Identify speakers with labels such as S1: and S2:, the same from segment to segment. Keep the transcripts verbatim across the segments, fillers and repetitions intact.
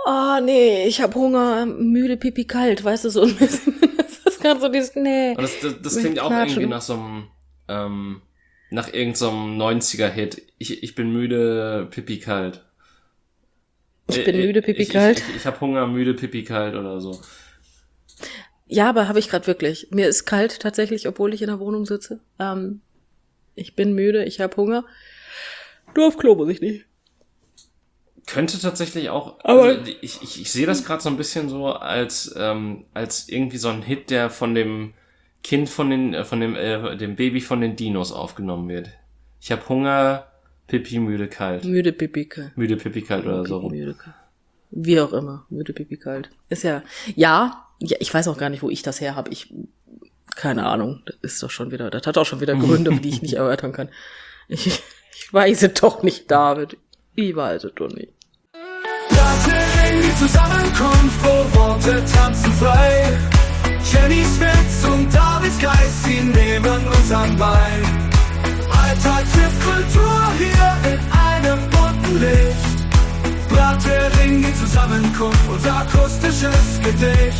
S1: oh nee, ich hab Hunger, müde, pipi, kalt, weißt du, so ein bisschen. Das ist gerade so dieses, nee.
S2: Und das, das, das klingt auch irgendwie nach so einem, ähm, nach irgendeinem so neunziger-Hit. Ich, ich bin müde, pipi, kalt.
S1: Ich bin müde, pipi,
S2: ich,
S1: kalt.
S2: Ich, ich, ich hab Hunger, müde, pipi, kalt oder so.
S1: Ja, aber habe ich gerade wirklich. Mir ist kalt tatsächlich, obwohl ich in der Wohnung sitze. Ähm, ich bin müde, ich habe Hunger. Nur auf Klo muss ich nicht.
S2: Könnte tatsächlich auch,
S1: aber
S2: also ich, ich, ich sehe das gerade so ein bisschen so als ähm, als irgendwie so ein Hit, der von dem Kind von den äh, von dem äh, dem Baby von den Dinos aufgenommen wird. Ich habe Hunger, Pipi, müde, kalt.
S1: Müde, Pipi, kalt.
S2: Müde, Pipi, kalt oder
S1: Pipi,
S2: so.
S1: Müde, kalt. Wie auch immer, müde, Pipi, kalt. Ist ja, ja, ja, ich weiß auch gar nicht, wo ich das her habe. Ich, keine Ahnung, das ist doch schon wieder, das hat auch schon wieder Gründe, die ich nicht erörtern kann. Ich, ich weiß es doch nicht, David. Ich weiß es doch nicht.
S3: Die Zusammenkunft, wo Worte tanzen frei. Jennys Witz und Davids Geist, sie nehmen uns an Bein. Alltag trifft Kultur hier in einem bunten Licht. Brathering, die Zusammenkunft, unser akustisches Gedicht.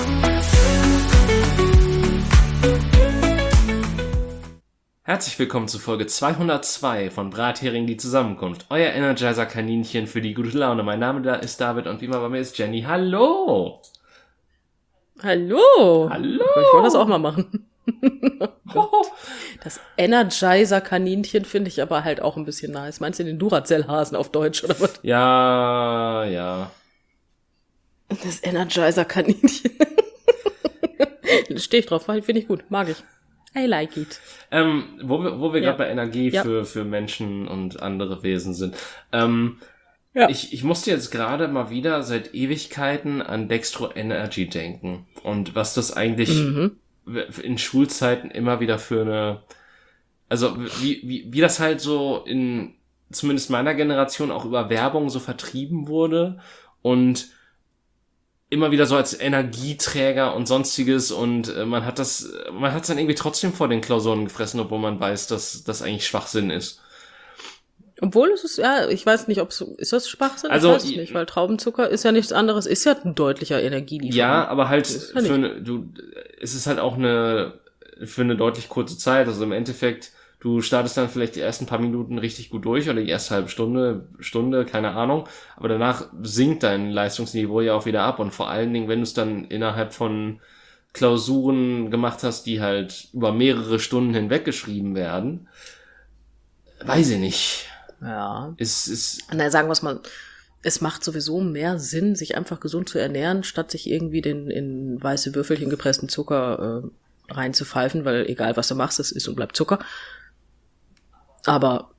S2: Herzlich willkommen zu Folge zweihundertzwei von Brathering, die Zusammenkunft. Euer Energizer-Kaninchen für die gute Laune. Mein Name da ist David und wie immer bei mir ist Jenny. Hallo!
S1: Hallo!
S2: Hallo!
S1: Ich wollte das auch mal machen. Das Energizer-Kaninchen finde ich aber halt auch ein bisschen nice. Meinst du den Duracell-Hasen auf Deutsch oder was?
S2: Ja, ja.
S1: Das Energizer-Kaninchen. Stehe ich drauf, finde ich gut, mag ich. I like it.
S2: Ähm, wo wir, wo wir
S1: ja.
S2: gerade bei Energie
S1: ja.
S2: für, für Menschen und andere Wesen sind. Ähm,
S1: ja.
S2: ich, ich musste jetzt gerade mal wieder seit Ewigkeiten an Dextro Energy denken. Und was das eigentlich mhm. in Schulzeiten immer wieder für eine, also wie, wie, wie das halt so in zumindest meiner Generation auch über Werbung so vertrieben wurde und immer wieder so als Energieträger und sonstiges und äh, man hat das, man hat es dann irgendwie trotzdem vor den Klausuren gefressen, obwohl man weiß, dass das eigentlich Schwachsinn ist.
S1: Obwohl es ist, ja, ich weiß nicht, ob es, ist das Schwachsinn?
S2: Also,
S1: ich weiß es nicht, weil Traubenzucker ist ja nichts anderes, ist ja ein deutlicher Energielieferant.
S2: Ja, aber halt
S1: ja
S2: für eine, du, es ist halt auch eine, für eine deutlich kurze Zeit, also im Endeffekt, du startest dann vielleicht die ersten paar Minuten richtig gut durch oder die erste halbe Stunde, Stunde, keine Ahnung. Aber danach sinkt dein Leistungsniveau ja auch wieder ab. Und vor allen Dingen, wenn du es dann innerhalb von Klausuren gemacht hast, die halt über mehrere Stunden hinweg geschrieben werden, weiß ich nicht.
S1: Ja.
S2: Ist, ist.
S1: Na, sagen wir es mal, es macht sowieso mehr Sinn, sich einfach gesund zu ernähren, statt sich irgendwie den in weiße Würfelchen gepressten Zucker äh, reinzupfeifen, weil egal was du machst, es ist und bleibt Zucker. Aber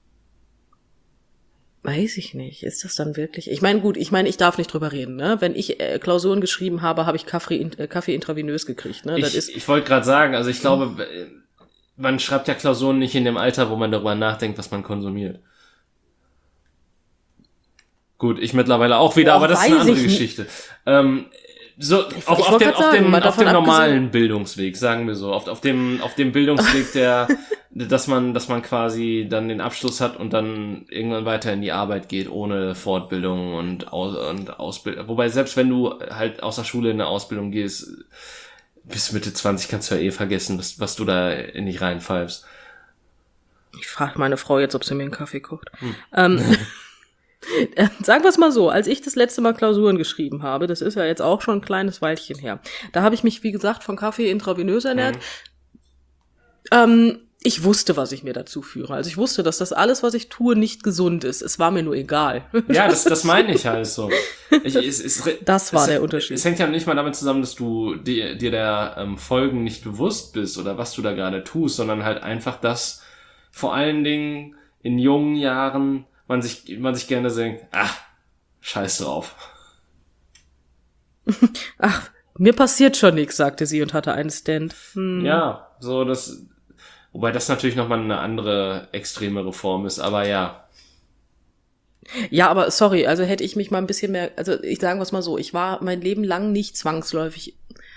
S1: weiß ich nicht, ist das dann wirklich? Ich meine, gut, ich meine, ich darf nicht drüber reden, ne? Wenn ich äh, Klausuren geschrieben habe, habe ich Kaffee, äh, Kaffee intravenös gekriegt, ne? Das
S2: ich
S1: ist,
S2: ich wollte gerade sagen, also ich glaube, man schreibt ja Klausuren nicht in dem Alter, wo man darüber nachdenkt, was man konsumiert. Gut, ich mittlerweile auch wieder, Boah, aber das ist eine andere Geschichte. Ähm, so
S1: ich,
S2: auf,
S1: ich
S2: auf dem, auf
S1: sagen,
S2: dem, auf dem normalen
S1: abgesehen.
S2: Bildungsweg, sagen wir so, auf, auf dem auf dem Bildungsweg, der, dass man dass man quasi dann den Abschluss hat und dann irgendwann weiter in die Arbeit geht ohne Fortbildung und Aus, und Ausbildung. Wobei selbst wenn du halt aus der Schule in eine Ausbildung gehst, bis Mitte zwanzig kannst du ja eh vergessen, was, was du da in dich reinpfeifst.
S1: Ich frage meine Frau jetzt, ob sie mir einen Kaffee kocht. Hm. Ähm, sagen wir es mal so, als ich das letzte Mal Klausuren geschrieben habe, das ist ja jetzt auch schon ein kleines Weilchen her, da habe ich mich, wie gesagt, von Kaffee intravenös ernährt. Mhm. Ähm, ich wusste, was ich mir dazu führe. Also ich wusste, dass das alles, was ich tue, nicht gesund ist. Es war mir nur egal.
S2: Ja, das, das meine ich halt so. Ich, es, es,
S1: das war
S2: es,
S1: der Unterschied.
S2: Es hängt ja nicht mal damit zusammen, dass du dir, dir der ähm, Folgen nicht bewusst bist oder was du da gerade tust, sondern halt einfach, dass vor allen Dingen in jungen Jahren man sich, man sich gerne denkt, ach, scheiß drauf.
S1: Ach, mir passiert schon nichts, sagte sie und hatte einen Stand. Hm.
S2: Ja, so das, wobei das natürlich nochmal eine andere, extremere Form ist, aber ja.
S1: Ja, aber sorry, also hätte ich mich mal ein bisschen mehr, also ich sagen wir es mal so, ich war mein Leben lang nicht zwangsläufig,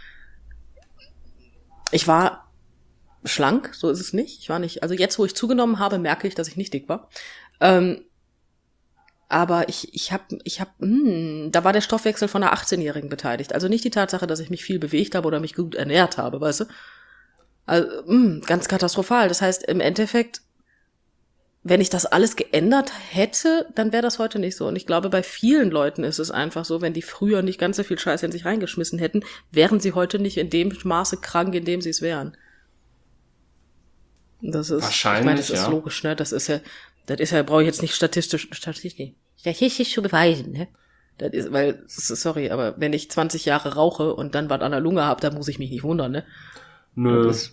S1: ich war schlank, so ist es nicht, ich war nicht, also jetzt, wo ich zugenommen habe, merke ich, dass ich nicht dick war. Ähm, Aber ich, ich habe, ich habe, hm, da war der Stoffwechsel von einer achtzehnjährigen beteiligt. Also nicht die Tatsache, dass ich mich viel bewegt habe oder mich gut ernährt habe, weißt du? Also, mh, ganz katastrophal. Das heißt, im Endeffekt, wenn ich das alles geändert hätte, dann wäre das heute nicht so. Und ich glaube, bei vielen Leuten ist es einfach so, wenn die früher nicht ganz so viel Scheiße in sich reingeschmissen hätten, wären sie heute nicht in dem Maße krank, in dem sie es wären. Das ist,
S2: wahrscheinlich,
S1: ich meine, das ist
S2: ja.
S1: logisch, ne? Das ist ja, das ist ja, brauche ich jetzt nicht statistisch, statistisch, statistisch zu beweisen, ne? Das ist, weil, sorry, aber wenn ich zwanzig Jahre rauche und dann was an der Lunge habe, dann muss ich mich nicht wundern, ne?
S2: Nö.
S1: Das,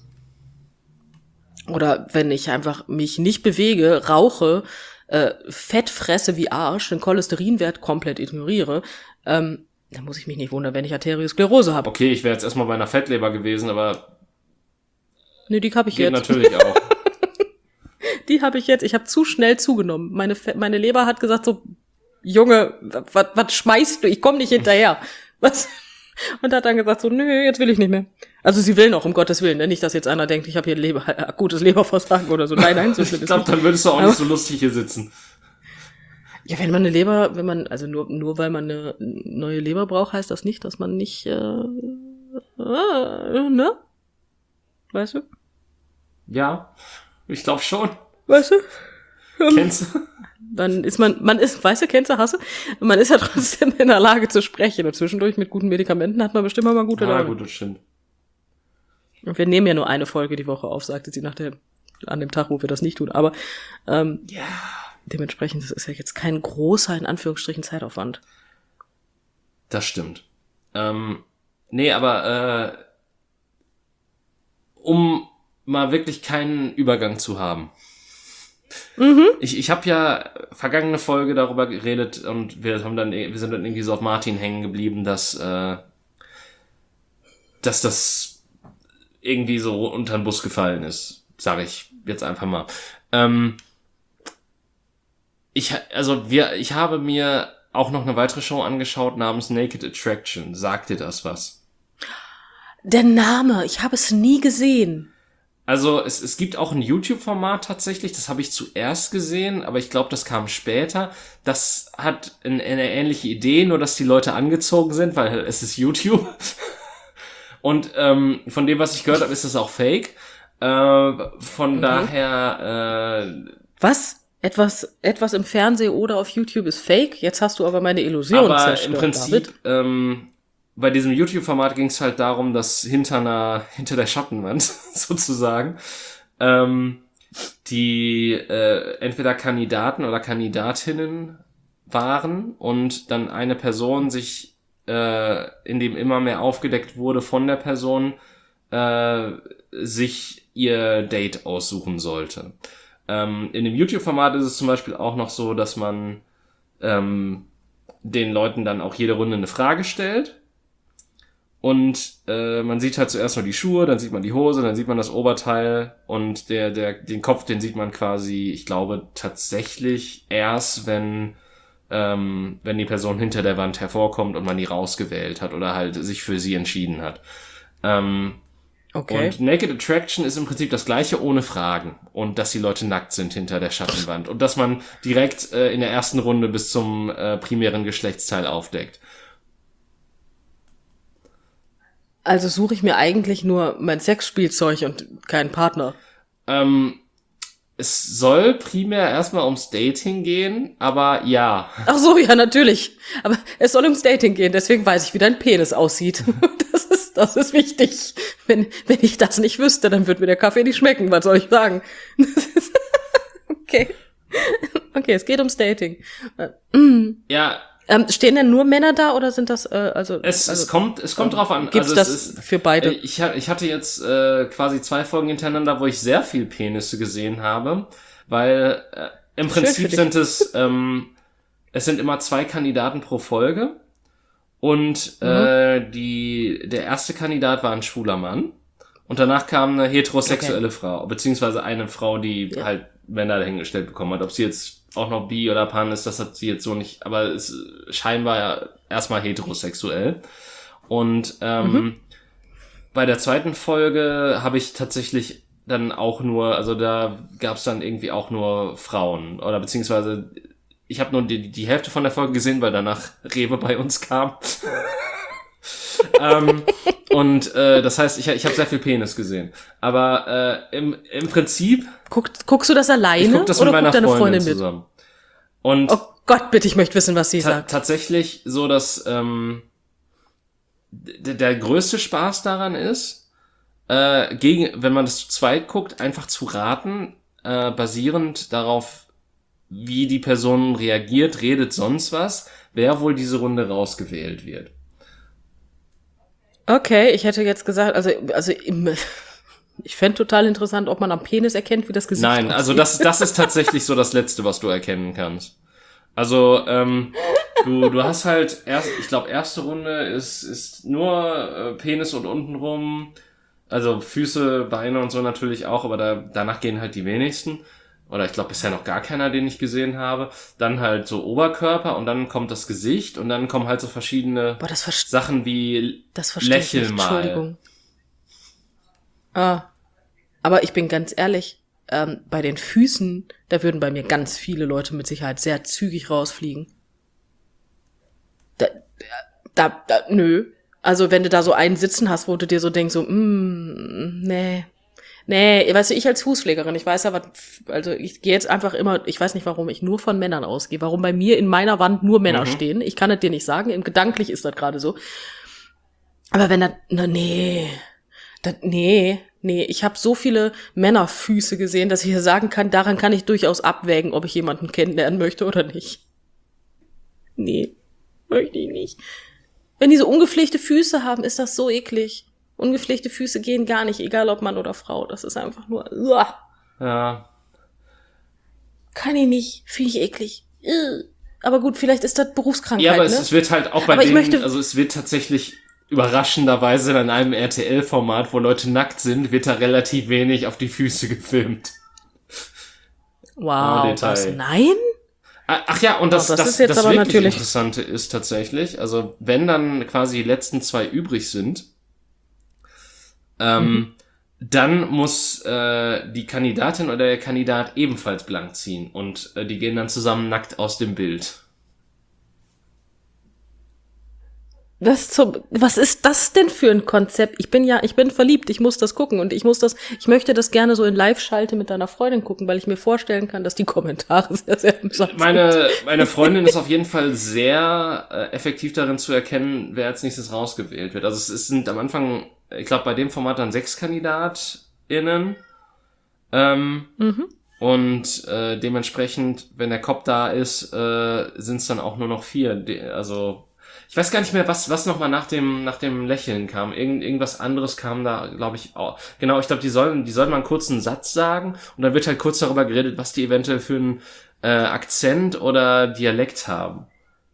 S1: oder wenn ich einfach mich nicht bewege, rauche, äh, Fett fresse wie Arsch, den Cholesterinwert komplett ignoriere, ähm, dann muss ich mich nicht wundern, wenn ich Arteriosklerose habe.
S2: Okay, ich wäre jetzt erstmal bei einer Fettleber gewesen, aber
S1: Nee, die habe ich
S2: geht
S1: jetzt.
S2: natürlich auch.
S1: Die habe ich jetzt. Ich habe zu schnell zugenommen. Meine Fe- meine Leber hat gesagt so, Junge, was was schmeißt du? Ich komme nicht hinterher. Was? Und hat dann gesagt so, nö, jetzt will ich nicht mehr. Also sie will noch, um Gottes Willen. Ne? Nicht, dass jetzt einer denkt, ich habe hier Leber, akutes Leberversagen oder so. Nein, nein, so schlimm
S2: Ich
S1: ist
S2: glaube,
S1: nicht.
S2: dann würdest du auch nicht so lustig hier sitzen.
S1: Ja, wenn man eine Leber, wenn man, also nur nur weil man eine neue Leber braucht, heißt das nicht, dass man nicht, äh, äh ne? Weißt du?
S2: Ja, ich glaube schon.
S1: Weißt du?
S2: Kennst du?
S1: Dann ist man, man ist, weißt du, kennst du, hasse? Man ist ja trotzdem in der Lage zu sprechen. Und zwischendurch mit guten Medikamenten hat man bestimmt auch mal gute
S2: Ah,
S1: Laune.
S2: gut, das stimmt.
S1: Und wir nehmen ja nur eine Folge die Woche auf, sagte sie nach dem, an dem Tag, wo wir das nicht tun. Aber ähm,
S2: Ja.
S1: dementsprechend, das ist ja jetzt kein großer, in Anführungsstrichen, Zeitaufwand.
S2: Das stimmt. Ähm, nee, aber äh, um mal wirklich keinen Übergang zu haben.
S1: Mhm.
S2: Ich, ich habe ja vergangene Folge darüber geredet und wir haben dann, wir sind dann irgendwie so auf Martin hängen geblieben, dass, äh, dass das irgendwie so unter den Bus gefallen ist, sage ich jetzt einfach mal. Ähm, ich, also wir, ich habe mir auch noch eine weitere Show angeschaut namens Naked Attraction. Sagt dir das was?
S1: Der Name, ich habe es nie gesehen.
S2: Also es, es gibt auch ein YouTube-Format tatsächlich, das habe ich zuerst gesehen, aber ich glaube, das kam später. Das hat ein, eine ähnliche Idee, nur dass die Leute angezogen sind, weil es ist YouTube. Und ähm, von dem, was ich gehört habe, ist das auch fake. Äh, von
S1: Mhm.
S2: daher... Äh,
S1: Was? Etwas, etwas im Fernsehen oder auf YouTube ist fake? Jetzt hast du aber meine Illusion
S2: aber
S1: zerstört,
S2: im Prinzip...
S1: David.
S2: Ähm, bei diesem YouTube-Format ging es halt darum, dass hinter einer, hinter der Schattenwand sozusagen, ähm, die äh, entweder Kandidaten oder Kandidatinnen waren und dann eine Person sich, äh, in dem immer mehr aufgedeckt wurde von der Person, äh, sich ihr Date aussuchen sollte. Ähm, in dem YouTube-Format ist es zum Beispiel auch noch so, dass man ähm, den Leuten dann auch jede Runde eine Frage stellt. Und äh, man sieht halt zuerst nur die Schuhe, dann sieht man die Hose, dann sieht man das Oberteil und der der den Kopf, den sieht man quasi, ich glaube, tatsächlich erst, wenn ähm, wenn die Person hinter der Wand hervorkommt und man die rausgewählt hat oder halt sich für sie entschieden hat. Ähm,
S1: Okay.
S2: Und Naked Attraction ist im Prinzip das Gleiche ohne Fragen und dass die Leute nackt sind hinter der Schattenwand und dass man direkt äh, in der ersten Runde bis zum äh, primären Geschlechtsteil aufdeckt.
S1: Also suche ich mir eigentlich nur mein Sexspielzeug und keinen Partner.
S2: Ähm, es soll primär erstmal ums Dating gehen, aber ja.
S1: Ach so, ja, natürlich. Aber es soll ums Dating gehen, deswegen weiß ich, wie dein Penis aussieht. Das ist, das ist wichtig. Wenn, wenn ich das nicht wüsste, dann würde mir der Kaffee nicht schmecken. Was soll ich sagen? Okay. Okay, es geht ums Dating.
S2: Ja,
S1: Ähm, stehen denn nur Männer da oder sind das, äh, also...
S2: es,
S1: also,
S2: es kommt, es kommt drauf an.
S1: Gibt's
S2: also
S1: das
S2: es ist,
S1: für beide?
S2: äh, Ich, ha- ich hatte jetzt äh, quasi zwei Folgen hintereinander, wo ich sehr viel Penisse gesehen habe, weil äh, im
S1: Schön
S2: Prinzip
S1: für dich.
S2: sind es, ähm, es sind immer zwei Kandidaten pro Folge und
S1: Mhm.
S2: äh, die, der erste Kandidat war ein schwuler Mann und danach kam eine heterosexuelle Frau, beziehungsweise eine Frau, die
S1: Ja.
S2: halt Männer dahingestellt bekommen hat. Ob sie jetzt auch noch bi oder pan ist, das hat sie jetzt so nicht, aber es ist scheinbar ja erstmal heterosexuell. Und ähm,
S1: Mhm.
S2: bei der zweiten Folge habe ich tatsächlich dann auch nur, also da gab es dann irgendwie auch nur Frauen oder beziehungsweise ich habe nur die, die Hälfte von der Folge gesehen, weil danach Rewe bei uns kam. ähm, und äh, das heißt, ich, ich habe sehr viel Penis gesehen. Aber äh, im, im Prinzip...
S1: Guck, guckst du das alleine
S2: ich guck das
S1: oder
S2: mit meiner
S1: guckt deine
S2: Freundin,
S1: Freundin
S2: zusammen. Und
S1: mit? Oh Gott, bitte, ich möchte wissen, was sie
S2: ta-
S1: sagt.
S2: Tatsächlich so, dass ähm, d- der größte Spaß daran ist, äh, gegen, wenn man das zu zweit guckt, einfach zu raten, äh, basierend darauf, wie die Person reagiert, redet, sonst was, wer wohl diese Runde rausgewählt wird.
S1: Okay, ich hätte jetzt gesagt, also, also im, ich fände total interessant, ob man am Penis erkennt, wie das Gesicht
S2: Nein, also das, das ist tatsächlich so das Letzte, was du erkennen kannst. Also, ähm, du, du hast halt erst, ich glaube, erste Runde ist, ist nur äh, Penis und untenrum, also Füße, Beine und so natürlich auch, aber da, danach gehen halt die wenigsten. Oder ich glaube bisher noch gar keiner, den ich gesehen habe. Dann halt so Oberkörper und dann kommt das Gesicht und dann kommen halt so verschiedene
S1: Boah, das verste-
S2: Sachen wie
S1: das verstehe ich
S2: Lächel
S1: nicht,
S2: mal.
S1: Entschuldigung. Ah, aber ich bin ganz ehrlich, ähm, bei den Füßen, da würden bei mir ganz viele Leute mit Sicherheit sehr zügig rausfliegen. Da, da, da, nö. Also wenn du da so einen sitzen hast, wo du dir so denkst, so, mm, nee. Nee, weißt du, ich als Fußpflegerin, ich weiß ja, was, also ich gehe jetzt einfach immer, ich weiß nicht, warum ich nur von Männern ausgehe, warum bei mir in meiner Wand nur Männer
S2: Mhm.
S1: stehen. Ich kann es dir nicht sagen, im gedanklich ist das gerade so. Aber wenn das, na nee, das, nee, nee, ich habe so viele Männerfüße gesehen, dass ich hier sagen kann, daran kann ich durchaus abwägen, ob ich jemanden kennenlernen möchte oder nicht. Nee, möchte ich nicht. Wenn die so ungepflegte Füße haben, ist das so eklig. Ungepflegte Füße gehen gar nicht, egal ob Mann oder Frau. Das ist einfach nur, uah,
S2: Ja.
S1: kann ich nicht, finde ich eklig. Ugh. Aber gut, vielleicht ist das Berufskrankheit,
S2: Ja, aber
S1: ne?
S2: es, es wird halt auch bei
S1: Aber ich
S2: denen,
S1: möchte-
S2: also es wird tatsächlich überraschenderweise in einem R T L-Format, wo Leute nackt sind, wird da relativ wenig auf die Füße gefilmt.
S1: Wow,
S2: Oh, Detail.
S1: was? Nein?
S2: Ah, Ach ja, und das,
S1: Oh, das
S2: das,
S1: ist jetzt
S2: das
S1: aber
S2: wirklich
S1: natürlich-
S2: Interessante ist tatsächlich, also wenn dann quasi die letzten zwei übrig sind, ähm,
S1: Mhm.
S2: dann muss äh, die Kandidatin oder der Kandidat ebenfalls blank ziehen und äh, die gehen dann zusammen nackt aus dem Bild.
S1: Das zum, was ist das denn für ein Konzept? Ich bin ja, ich bin verliebt, ich muss das gucken und ich muss das, ich möchte das gerne so in Live-Schalte mit deiner Freundin gucken, weil ich mir vorstellen kann, dass die Kommentare sehr, sehr amüsant sind.
S2: Meine, meine Freundin ist auf jeden Fall sehr äh, effektiv darin zu erkennen, wer als nächstes rausgewählt wird. Also es, es sind am Anfang, ich glaube bei dem Format dann sechs KandidatInnen. Ähm,
S1: Mhm.
S2: und äh, dementsprechend, wenn der Cop da ist, äh, sind es dann auch nur noch vier. Die, also ich weiß gar nicht mehr, was was nochmal nach dem nach dem Lächeln kam. Irgend, irgendwas anderes kam da, glaube ich, auch. Genau, ich glaube, die sollen die sollen mal einen kurzen Satz sagen und dann wird halt kurz darüber geredet, was die eventuell für einen äh, Akzent oder Dialekt haben.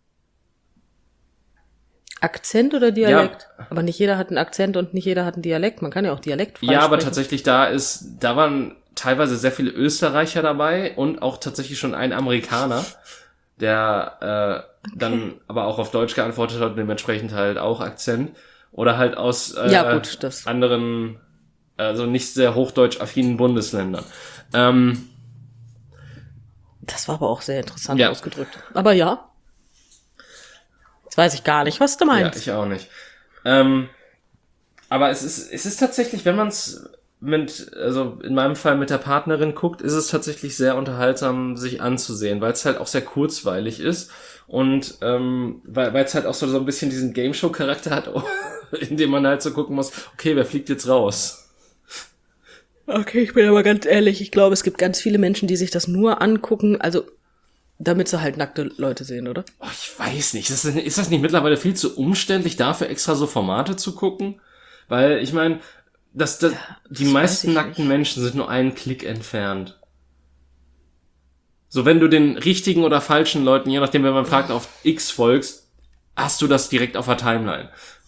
S1: Akzent oder Dialekt? Aber nicht jeder hat einen Akzent und nicht jeder hat einen Dialekt. Man kann ja auch Dialekt frei
S2: Ja, aber
S1: sprechen.
S2: tatsächlich da ist, da waren teilweise sehr viele Österreicher dabei und auch tatsächlich schon ein Amerikaner, der äh, okay. dann aber auch auf Deutsch geantwortet hat und dementsprechend halt auch Akzent. Oder halt aus äh,
S1: ja, gut, das.
S2: anderen, also nicht sehr hochdeutsch-affinen Bundesländern. Ähm,
S1: das war aber auch sehr interessant
S2: ja.
S1: ausgedrückt. Aber ja. Jetzt weiß ich gar nicht, was du meinst.
S2: Ja, ich auch nicht. Ähm, aber es ist, es ist tatsächlich, wenn man es mit, also in meinem Fall mit der Partnerin guckt, ist es tatsächlich sehr unterhaltsam, sich anzusehen, weil es halt auch sehr kurzweilig ist und ähm, weil weil es halt auch so, so ein bisschen diesen Game-Show-Charakter hat, in dem man halt so gucken muss, okay, wer fliegt jetzt raus?
S1: Okay, ich bin aber ganz ehrlich, ich glaube, es gibt ganz viele Menschen, die sich das nur angucken, also damit sie halt nackte Leute sehen, oder?
S2: Oh, ich weiß nicht. Ist das, ist das nicht mittlerweile viel zu umständlich, dafür extra so Formate zu gucken? Weil, ich meine, das, das,
S1: Ja,
S2: die
S1: das
S2: meisten
S1: weiß ich
S2: nackten
S1: nicht.
S2: Menschen sind nur einen Klick entfernt. So, wenn du den richtigen oder falschen Leuten, je nachdem, wenn man fragt, auf X folgst, hast du das direkt auf der Timeline.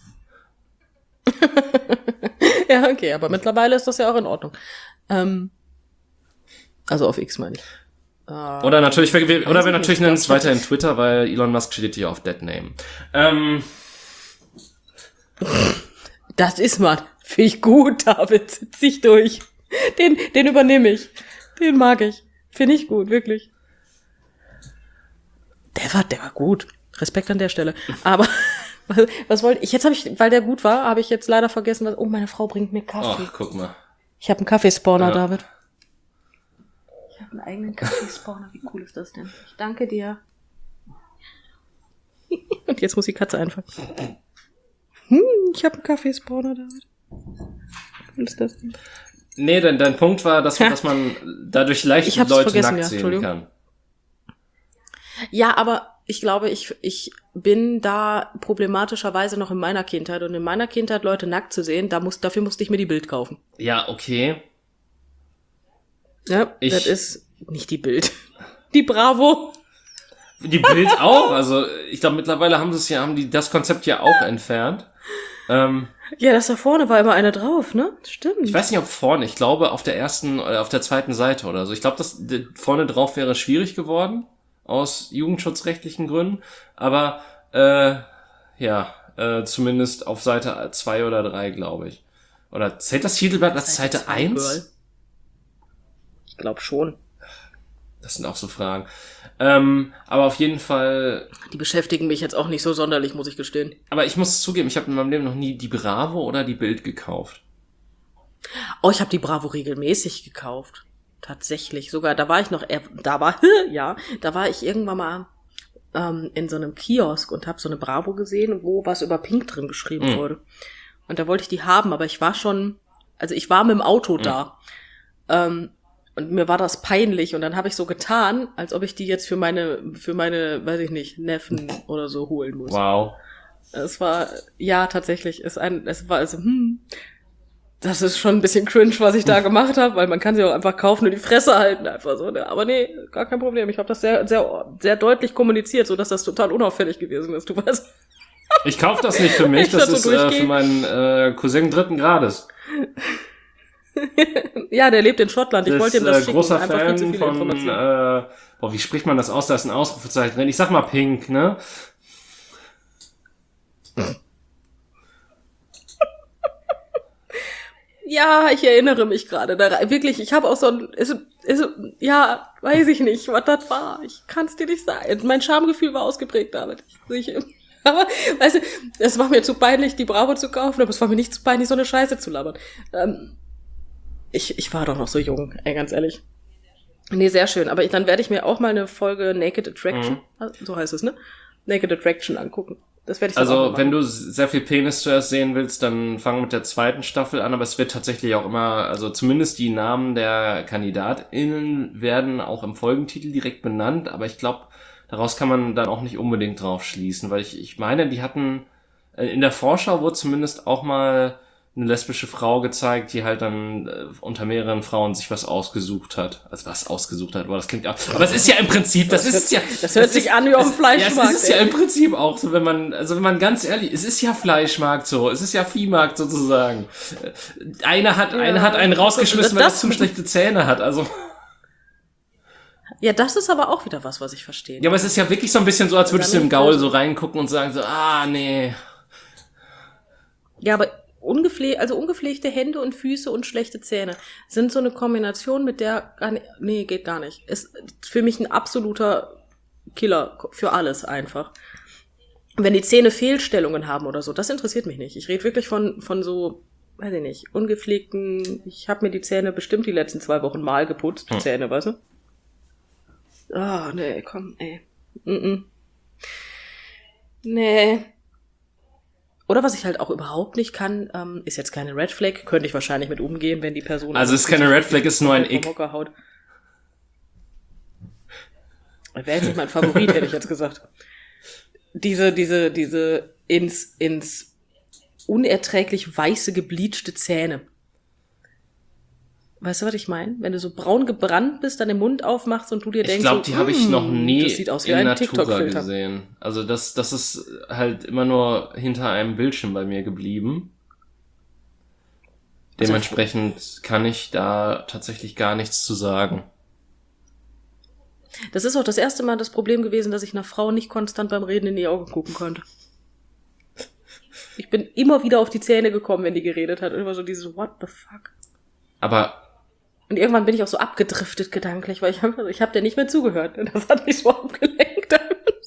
S1: Ja, okay, aber mittlerweile ist das ja auch in Ordnung. Ähm, also auf X meine ich.
S2: Oder natürlich, wir, wir, oder wir
S1: ich
S2: natürlich
S1: nicht.
S2: nennen es weiterhin Twitter, weil Elon Musk steht hier auf Deadname. Ähm,
S1: Das ist man. Finde ich gut, David. Setz dich durch. Den, den übernehme ich. Den mag ich. Finde ich gut, wirklich. Der war, der war gut. Respekt an der Stelle. Aber was, was wollte ich? Jetzt habe ich, weil der gut war, habe ich jetzt leider vergessen, was. Oh, meine Frau bringt mir Kaffee.
S2: Ach, guck mal.
S1: Ich habe einen Kaffeespawner,
S2: Ja.
S1: David. Ich habe einen eigenen Kaffeespawner. Wie cool ist das denn? Ich danke dir. Und jetzt muss die Katze einfangen. Hm, ich habe einen Kaffeespawner, David. Wie cool ist das denn?
S2: Nee, dein, dein Punkt war, dass, dass man dadurch leicht
S1: Ich hab's
S2: Leute
S1: vergessen,
S2: nackt
S1: ja.
S2: sehen
S1: Entschuldigung.
S2: kann.
S1: Ja, aber ich glaube, ich, ich bin da problematischerweise noch in meiner Kindheit. Und in meiner Kindheit Leute nackt zu sehen, da muss, dafür musste ich mir die Bild kaufen.
S2: Ja, okay.
S1: Ja,
S2: Ich-
S1: das ist nicht die Bild. Die Bravo.
S2: Die Bild auch. Also ich glaube, mittlerweile haben sie es ja, haben die das Konzept ja auch entfernt. Ähm,
S1: Ja, das da vorne war immer eine drauf, ne? Stimmt.
S2: ich weiß nicht, ob vorne. Ich glaube, auf der ersten oder auf der zweiten Seite oder so. Ich glaube, das d- vorne drauf wäre schwierig geworden aus jugendschutzrechtlichen Gründen. Aber äh, ja, äh, zumindest auf Seite zwei oder drei, glaube ich. Oder zählt das Titelblatt als Seite
S1: zwei,
S2: eins?
S1: Girl. Ich glaube schon.
S2: Das sind auch so Fragen. Ähm, aber auf jeden Fall,
S1: Die beschäftigen mich jetzt auch nicht so sonderlich, muss ich gestehen.
S2: aber ich muss zugeben, ich habe in meinem Leben noch nie die Bravo oder die Bild gekauft.
S1: Oh, ich habe die Bravo regelmäßig gekauft. Tatsächlich. Sogar, da war ich noch, eher- da war, ja, da war ich irgendwann mal ähm, in so einem Kiosk und habe so eine Bravo gesehen, wo was über Pink drin geschrieben
S2: Mhm.
S1: wurde. Und da wollte ich die haben, aber ich war schon, also ich war mit dem Auto da. Ähm, und mir war das peinlich und dann habe ich so getan, als ob ich die jetzt für meine, für meine, weiß ich nicht, Neffen oder so holen muss.
S2: Wow.
S1: Es war, ja, tatsächlich, ist ein, es war, also, hm, das ist schon ein bisschen cringe, was ich da gemacht habe, weil man kann sie auch einfach kaufen und die Fresse halten, einfach so, ne? Aber nee, gar kein Problem. Ich habe das sehr, sehr, sehr deutlich kommuniziert, so dass das total unauffällig gewesen ist, du weißt.
S2: Ich kaufe das nicht für mich,
S1: Ich
S2: das
S1: lass
S2: ist
S1: so
S2: äh,
S1: durchgehen.
S2: für meinen äh, Cousin dritten Grades.
S1: Ja, der lebt in Schottland, ich
S2: Das
S1: wollte
S2: ist
S1: ihm das
S2: äh,
S1: schicken.
S2: großer
S1: Einfach viel zu
S2: Fan
S1: viele
S2: von,
S1: Informationen.
S2: äh, boah, wie spricht man das aus? Da ist ein Ausrufezeichen drin. Ich sag mal Pink, ne?
S1: Ja, ich erinnere mich gerade daran. Wirklich, ich habe auch so ein, ist, ist, ja, weiß ich nicht, was das war. Ich kann es dir nicht sagen. Mein Schamgefühl war ausgeprägt damit. Ich, ich, aber, weißt du, es war mir zu peinlich, die Bravo zu kaufen, aber es war mir nicht zu peinlich, so eine Scheiße zu labern. Ähm, ich, ich war doch noch so jung, ey, ganz ehrlich. Nee, sehr schön. Aber ich, dann werde ich mir auch mal eine Folge Naked Attraction, so heißt es, ne? Naked Attraction angucken. Das werde ich dann auch mal
S2: Also,
S1: machen.
S2: wenn du sehr viel Penis zuerst sehen willst, dann fang mit der zweiten Staffel an, aber es wird tatsächlich auch immer, also zumindest die Namen der KandidatInnen werden auch im Folgentitel direkt benannt, aber ich glaube, daraus kann man dann auch nicht unbedingt drauf schließen, weil ich, ich meine, die hatten, äh, in der Vorschau wurde zumindest auch mal eine lesbische Frau gezeigt, die halt dann äh, unter mehreren Frauen sich was ausgesucht hat. Also was ausgesucht hat, aber das klingt auch. Aber es ist ja im Prinzip, das,
S1: Das
S2: ist
S1: hört-
S2: ja.
S1: das hört sich
S2: ist-
S1: an wie auf dem
S2: es-
S1: Fleischmarkt,
S2: Ja, es ist ja
S1: ey.
S2: im Prinzip auch so, wenn man, also wenn man ganz ehrlich, es ist ja Fleischmarkt so, es ist ja Viehmarkt sozusagen. Äh, Einer hat,
S1: Ja.
S2: einer hat einen rausgeschmissen, weil er
S1: Das-
S2: zu schlechte Zähne hat, also.
S1: Ja, das ist aber auch wieder was, was ich verstehe.
S2: Ja, aber es ist ja wirklich so ein bisschen so, als würdest du im
S1: Damit-
S2: Gaul so reingucken und sagen so, ah, nee.
S1: Ja, aber ungepflegt, also ungepflegte Hände und Füße und schlechte Zähne sind so eine Kombination, mit der gar nicht, nee, geht gar nicht. Ist für mich ein absoluter Killer für alles einfach. Wenn die Zähne Fehlstellungen haben oder so, das interessiert mich nicht. Ich rede wirklich von von so, weiß ich nicht, ungepflegten, ich habe mir die Zähne bestimmt die letzten zwei Wochen mal geputzt, die
S2: Hm.
S1: Zähne, weißt du? Ah, nee, komm, ey. Mm-mm. Nee. Oder was ich halt auch überhaupt nicht kann, ähm, ist jetzt keine Red Flag, könnte ich wahrscheinlich mit umgehen, wenn die Person...
S2: Also es ist keine Red Flag, es ist nur ein
S1: vom
S2: Ick.
S1: Hocker haut. Wäre jetzt nicht mein Favorit, hätte ich jetzt gesagt. Diese, diese, diese ins, ins unerträglich weiße, gebleachte Zähne. Weißt du, was ich meine? Wenn du so braun gebrannt bist, dann den Mund aufmachst und du dir
S2: Ich
S1: denkst,
S2: glaube, die
S1: so,
S2: habe ich noch
S1: "Mm,
S2: nie
S1: das sieht aus wie
S2: in
S1: ein
S2: Natura
S1: TikTok-Filter."
S2: gesehen. Also das, das ist halt immer nur hinter einem Bildschirm bei mir geblieben.
S1: Also-
S2: Dementsprechend kann ich da tatsächlich gar nichts zu sagen.
S1: Das ist auch das erste Mal das Problem gewesen, dass ich einer Frau nicht konstant beim Reden in die Augen gucken konnte. Ich bin immer wieder auf die Zähne gekommen, wenn die geredet hat. Und immer so dieses What the fuck?
S2: Aber
S1: Und irgendwann bin ich auch so abgedriftet gedanklich, weil ich habe ich hab der nicht mehr zugehört. Das hat mich so abgelenkt.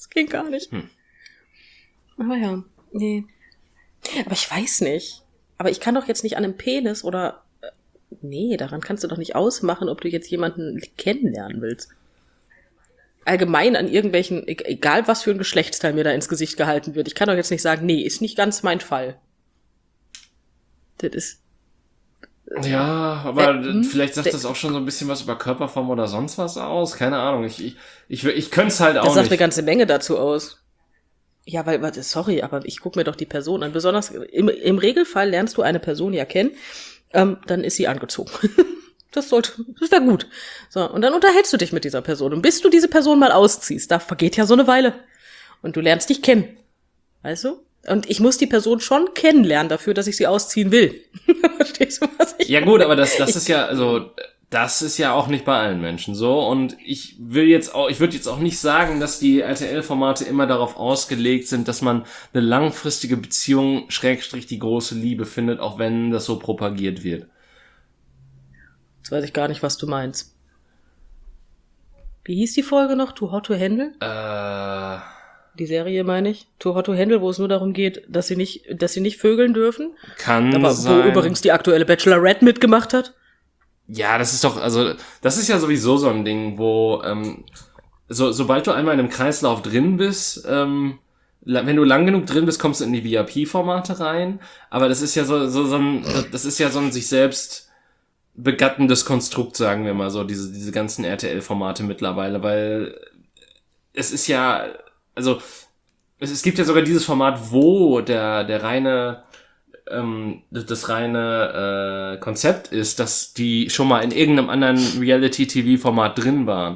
S1: Das ging gar nicht. Hm. Aber ja, nee. Aber ich weiß nicht. Aber ich kann doch jetzt nicht an einem Penis oder... Nee, daran kannst du doch nicht ausmachen, ob du jetzt jemanden kennenlernen willst. Allgemein an irgendwelchen, egal was für ein Geschlechtsteil mir da ins Gesicht gehalten wird. Ich kann doch jetzt nicht sagen, nee, ist nicht ganz mein Fall. Das ist...
S2: Ja, aber hm, vielleicht sagt das auch schon so ein bisschen was über Körperform oder sonst was aus. Keine Ahnung, ich ich ich, ich könnte es halt auch nicht.
S1: Das sagt eine ganze Menge dazu aus. Ja, weil, sorry, aber ich gucke mir doch die Person an. Besonders im, im Regelfall lernst du eine Person ja kennen, ähm, dann ist sie angezogen. Das sollte, das wäre gut. So, und dann unterhältst du dich mit dieser Person. Und bis du diese Person mal ausziehst, da vergeht ja so eine Weile. Und du lernst dich kennen. Weißt du? Und ich muss die Person schon kennenlernen dafür, dass ich sie ausziehen will. Verstehst du, was ich
S2: Ja gut, aber das, das ist ja, also, das ist ja auch nicht bei allen Menschen so. Und ich will jetzt auch, ich würde jetzt auch nicht sagen, dass die R T L-Formate immer darauf ausgelegt sind, dass man eine langfristige Beziehung, Schrägstrich die große Liebe findet, auch wenn das so propagiert wird.
S1: Jetzt weiß ich gar nicht, was du meinst. Wie hieß die Folge noch? Too Hot to Handle?
S2: Äh...
S1: Die Serie meine ich. Too Hot to Handle, wo es nur darum geht, dass sie nicht, dass sie nicht vögeln dürfen.
S2: Kann
S1: aber
S2: sein.
S1: Wo übrigens die aktuelle Bachelorette mitgemacht hat.
S2: Ja, das ist doch, also, das ist ja sowieso so ein Ding, wo, ähm, so, sobald du einmal in einem Kreislauf drin bist, ähm, wenn du lang genug drin bist, kommst du in die V I P-Formate rein. Aber das ist ja so, so, so ein, das ist ja so ein sich selbst begattendes Konstrukt, sagen wir mal so, diese, diese ganzen R T L-Formate mittlerweile, weil es ist ja, also es, es gibt ja sogar dieses Format, wo der der reine ähm, das, das reine äh, Konzept ist, dass die schon mal in irgendeinem anderen Reality-T V-Format drin waren.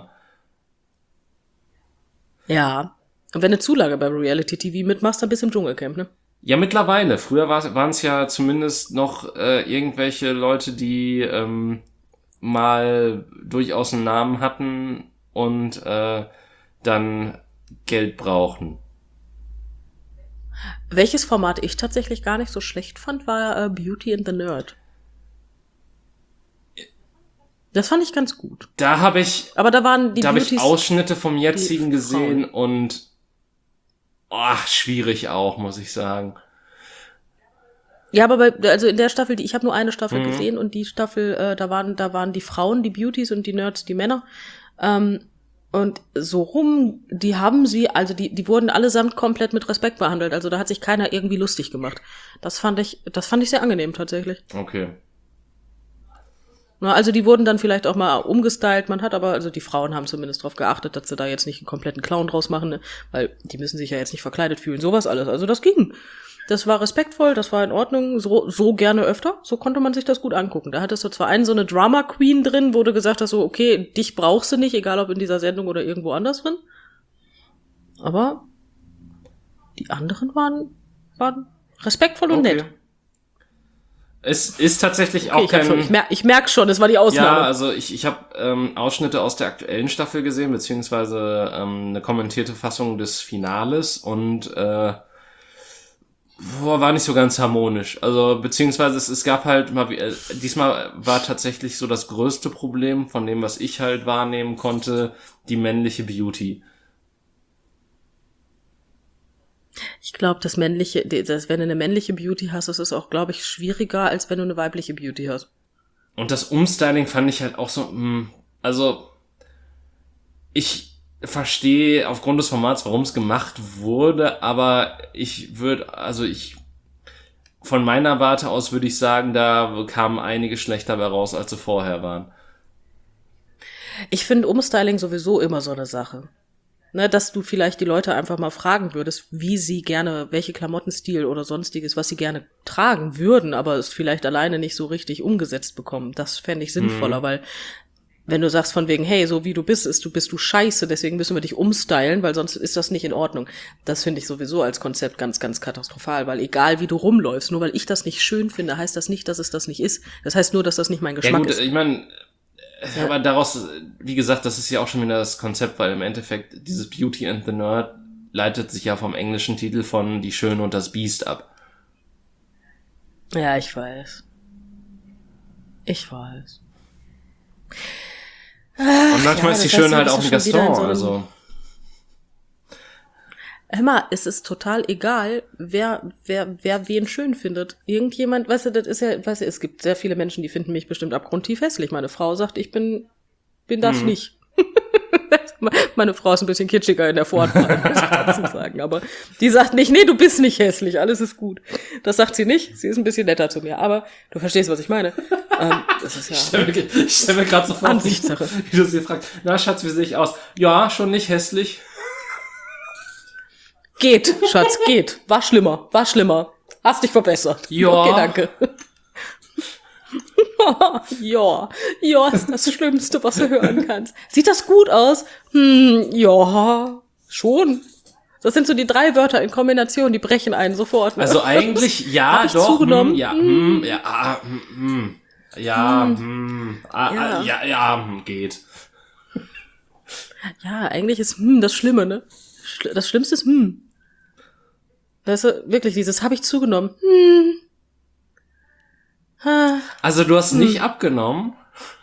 S1: Ja. Und wenn du Zulage bei Reality-T V mitmachst, dann bist du im Dschungelcamp, ne?
S2: Ja, mittlerweile. Früher waren es ja zumindest noch äh, irgendwelche Leute, die ähm, mal durchaus einen Namen hatten und äh, dann Geld brauchen.
S1: Welches Format ich tatsächlich gar nicht so schlecht fand, war äh, Beauty and the Nerd. Das fand ich ganz gut.
S2: Da habe ich,
S1: aber da waren die
S2: da habe ich
S1: Beauties,
S2: Ausschnitte vom jetzigen gesehen und oh, schwierig auch, muss ich sagen.
S1: Ja, aber bei, also in der Staffel, die ich habe nur eine Staffel
S2: mhm.
S1: gesehen und die Staffel, äh, da waren da waren die Frauen, die Beauties und die Nerds, die Männer. Ähm, Und so rum, die haben sie, also die, die wurden allesamt komplett mit Respekt behandelt. Also da hat sich keiner irgendwie lustig gemacht. Das fand ich, das fand ich sehr angenehm tatsächlich.
S2: Okay.
S1: Na, also die wurden dann vielleicht auch mal umgestylt. Man hat aber, also die Frauen haben zumindest darauf geachtet, dass sie da jetzt nicht einen kompletten Clown draus machen, ne? Weil die müssen sich ja jetzt nicht verkleidet fühlen. Sowas alles. Also das ging. Das war respektvoll, das war in Ordnung, so, so gerne öfter, so konnte man sich das gut angucken. Da hattest du zwar einen so eine Drama Queen drin, wo du gesagt hast, so, okay, dich brauchst du nicht, egal ob in dieser Sendung oder irgendwo anders drin. Aber die anderen waren, waren respektvoll und
S2: okay.
S1: nett.
S2: Es ist tatsächlich
S1: okay,
S2: auch
S1: ich
S2: kein...
S1: Schon, ich, mer- ich merke schon, es war die Ausnahme.
S2: Ja, also ich, ich habe ähm, Ausschnitte aus der aktuellen Staffel gesehen, beziehungsweise ähm, eine kommentierte Fassung des Finales und äh, Boah, war nicht so ganz harmonisch. Also, beziehungsweise es, es gab halt mal, äh, diesmal war tatsächlich so das größte Problem von dem, was ich halt wahrnehmen konnte, die männliche Beauty.
S1: Ich glaube, das männliche, das, wenn du eine männliche Beauty hast, ist es auch, glaube ich, schwieriger, als wenn du eine weibliche Beauty hast.
S2: Und das Umstyling fand ich halt auch so, mh, also, ich verstehe aufgrund des Formats, warum es gemacht wurde, aber ich würde, also ich, von meiner Warte aus würde ich sagen, da kamen einige schlechter bei raus, als sie vorher waren.
S1: Ich finde Umstyling sowieso immer so eine Sache. Ne, dass du vielleicht die Leute einfach mal fragen würdest, wie sie gerne, welche Klamottenstil oder sonstiges, was sie gerne tragen würden, aber es vielleicht alleine nicht so richtig umgesetzt bekommen. Das fände ich sinnvoller, mhm. weil wenn du sagst von wegen, hey, so wie du bist, ist du bist du scheiße, deswegen müssen wir dich umstylen, weil sonst ist das nicht in Ordnung. Das finde ich sowieso als Konzept ganz, ganz katastrophal, weil egal wie du rumläufst, nur weil ich das nicht schön finde, heißt das nicht, dass es das nicht ist. Das heißt nur, dass das nicht mein Geschmack
S2: ja, gut,
S1: ist.
S2: Ich meine, ja. aber daraus, wie gesagt, das ist ja auch schon wieder das Konzept, weil im Endeffekt dieses Beauty and the Nerd leitet sich ja vom englischen Titel von Die Schöne und das Biest ab.
S1: Ja, ich weiß. Ich weiß.
S2: Und manchmal
S1: ja,
S2: ist die Schöne halt auch ein Gaston,
S1: so
S2: also.
S1: Emma, es ist total egal, wer, wer, wer wen schön findet. Irgendjemand, weißt du, das ist ja, weißt du, es gibt sehr viele Menschen, die finden mich bestimmt abgrundtief hässlich. Meine Frau sagt, ich bin, bin das hm. nicht. Meine Frau ist ein bisschen kitschiger in der Vortwahl, muss ich dazu sagen. Aber die sagt nicht, nee, du bist nicht hässlich, alles ist gut. Das sagt sie nicht, sie ist ein bisschen netter zu mir. Aber du verstehst, was ich meine. Ähm, das ist ja
S2: ich stelle mir, stell mir gerade so vor,
S1: Ansichtssache.
S2: Wie du sie fragst, na Schatz, wie sehe ich aus? Ja, schon nicht hässlich.
S1: Geht, Schatz, geht. War schlimmer, war schlimmer. Hast dich verbessert.
S2: Ja.
S1: Okay, danke. ja, ja, ist das Schlimmste, was du hören kannst. Sieht das gut aus? Hm, ja, schon. Das sind so die drei Wörter in Kombination, die brechen einen sofort. Ne?
S2: Also eigentlich, ja,
S1: Hab ich
S2: doch,
S1: zugenommen?
S2: Hm, ja, hm, ja, ah, hm, hm, ja, hm, hm, ah,
S1: Ja.
S2: ah, ja, ja, hm, geht.
S1: Ja, eigentlich ist hm das Schlimme, ne? Schl- Das Schlimmste ist hm. Weißt du, wirklich, dieses habe ich zugenommen. Hm. Ah.
S2: Also du hast nicht abgenommen?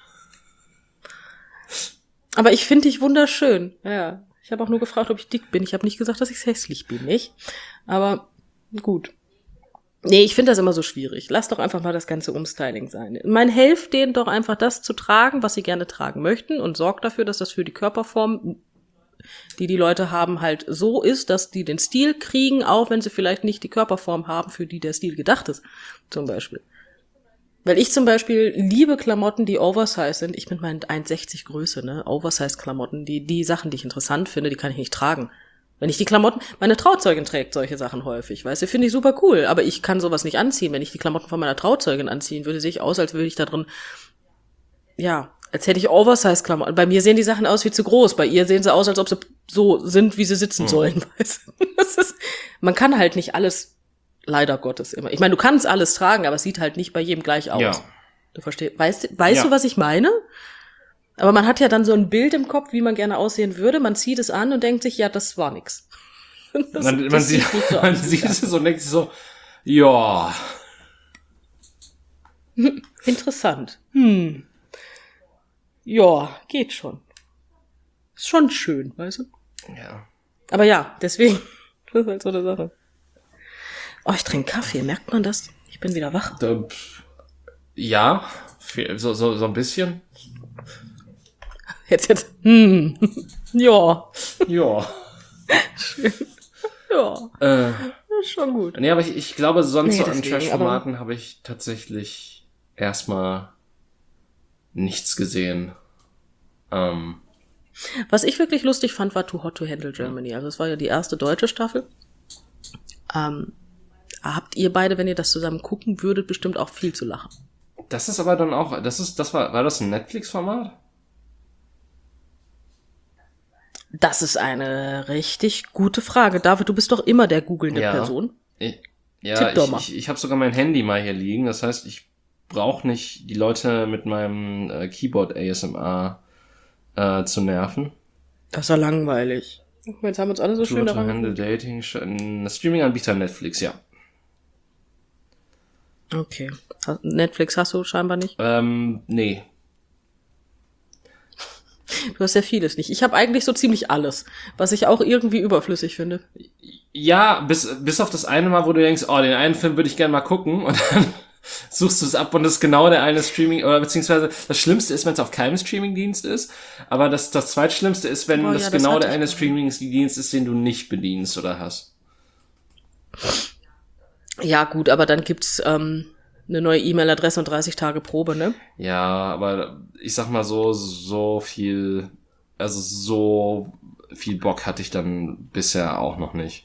S1: Aber ich finde dich wunderschön. Ja, ich habe auch nur gefragt, ob ich dick bin. Ich habe nicht gesagt, dass ich hässlich bin, nicht? Aber gut. Nee, ich finde das immer so schwierig. Lass doch einfach mal das ganze Umstyling sein. Man hilft denen doch einfach, das zu tragen, was sie gerne tragen möchten und sorgt dafür, dass das für die Körperform, die die Leute haben, halt so ist, dass die den Stil kriegen, auch wenn sie vielleicht nicht die Körperform haben, für die der Stil gedacht ist, zum Beispiel. Weil ich zum Beispiel liebe Klamotten, die Oversize sind. Ich bin mein eins sechzig Größe, ne? Oversize-Klamotten, die die Sachen, die ich interessant finde, die kann ich nicht tragen. Wenn ich die Klamotten, meine Trauzeugin trägt solche Sachen häufig, weißt du, finde ich super cool, aber ich kann sowas nicht anziehen. Wenn ich die Klamotten von meiner Trauzeugin anziehen würde, sehe ich aus, als würde ich da drin, ja, als hätte ich Oversize-Klamotten. Bei mir sehen die Sachen aus wie zu groß, bei ihr sehen sie aus, als ob sie so sind, wie sie sitzen sollen, weißt du. Das ist, man kann halt nicht alles, leider Gottes immer. Ich meine, du kannst alles tragen, aber es sieht halt nicht bei jedem gleich aus.
S2: Ja.
S1: Du verstehst, weißt, weißt
S2: Ja.
S1: du, was ich meine? Aber man hat ja dann so ein Bild im Kopf, wie man gerne aussehen würde. Man zieht es an und denkt sich, ja, das war nix. Das,
S2: Man, man
S1: das
S2: sieht,
S1: nicht so
S2: man
S1: aus.
S2: sieht es und denkt sich so, ja,
S1: Interessant. Hm. Ja, geht schon. Ist schon schön, weißt du?
S2: ja.
S1: Aber ja, deswegen, das ist halt so eine Sache. Oh, ich trinke Kaffee, merkt man das? Ich bin wieder wach.
S2: Da, pff, ja, viel- so, so, so ein bisschen.
S1: Jetzt, jetzt, hm. Ja,
S2: Ja.
S1: ja,
S2: Äh,
S1: ist schon gut.
S2: nee, aber ich, ich glaube, sonst
S1: Nee,
S2: so an
S1: deswegen,
S2: Trash-Formaten habe ich tatsächlich erstmal nichts gesehen. Ähm,
S1: Was ich wirklich lustig fand, war Too Hot to Handle Germany. Also es war ja die erste deutsche Staffel. Ähm, habt ihr beide, wenn ihr das zusammen gucken würdet, bestimmt auch viel zu lachen.
S2: das ist aber dann auch, das ist, das war, war das ein Netflix-Format?
S1: Das ist eine richtig gute Frage. David, du bist doch immer der googelnde
S2: Ja.
S1: Person.
S2: Ich, ja,
S1: Tipp doch
S2: ich,
S1: mal.
S2: ich, ich habe sogar mein Handy mal hier liegen. Das heißt, ich brauche nicht die Leute mit meinem äh, Keyboard A S M R äh, zu nerven.
S1: Das ist ja langweilig. Jetzt haben wir uns alle so schön
S2: Too Hot to
S1: daran
S2: Handle
S1: geguckt.
S2: Dating, ein Streaming-Anbieter Netflix, ja.
S1: Okay. Netflix hast du scheinbar nicht.
S2: Ähm, nee.
S1: Du hast ja vieles nicht. Ich habe eigentlich so ziemlich alles, was ich auch irgendwie überflüssig finde.
S2: Ja, bis, bis auf das eine Mal, wo du denkst, oh, den einen Film würde ich gerne mal gucken und dann suchst du es ab und das ist genau der eine Streaming, oder beziehungsweise das Schlimmste ist, wenn es auf keinem Streamingdienst ist, aber das, das zweitschlimmste ist, wenn
S1: Oh
S2: das
S1: ja, das
S2: genau
S1: hatte
S2: der
S1: ich
S2: eine
S1: mal.
S2: Streamingdienst ist, den du nicht bedienst oder hast.
S1: Ja gut, aber dann gibt's ähm, eine neue E-Mail-Adresse und dreißig Tage Probe, ne?
S2: Ja, aber ich sag mal so, so viel, also so viel Bock hatte ich dann bisher auch noch nicht.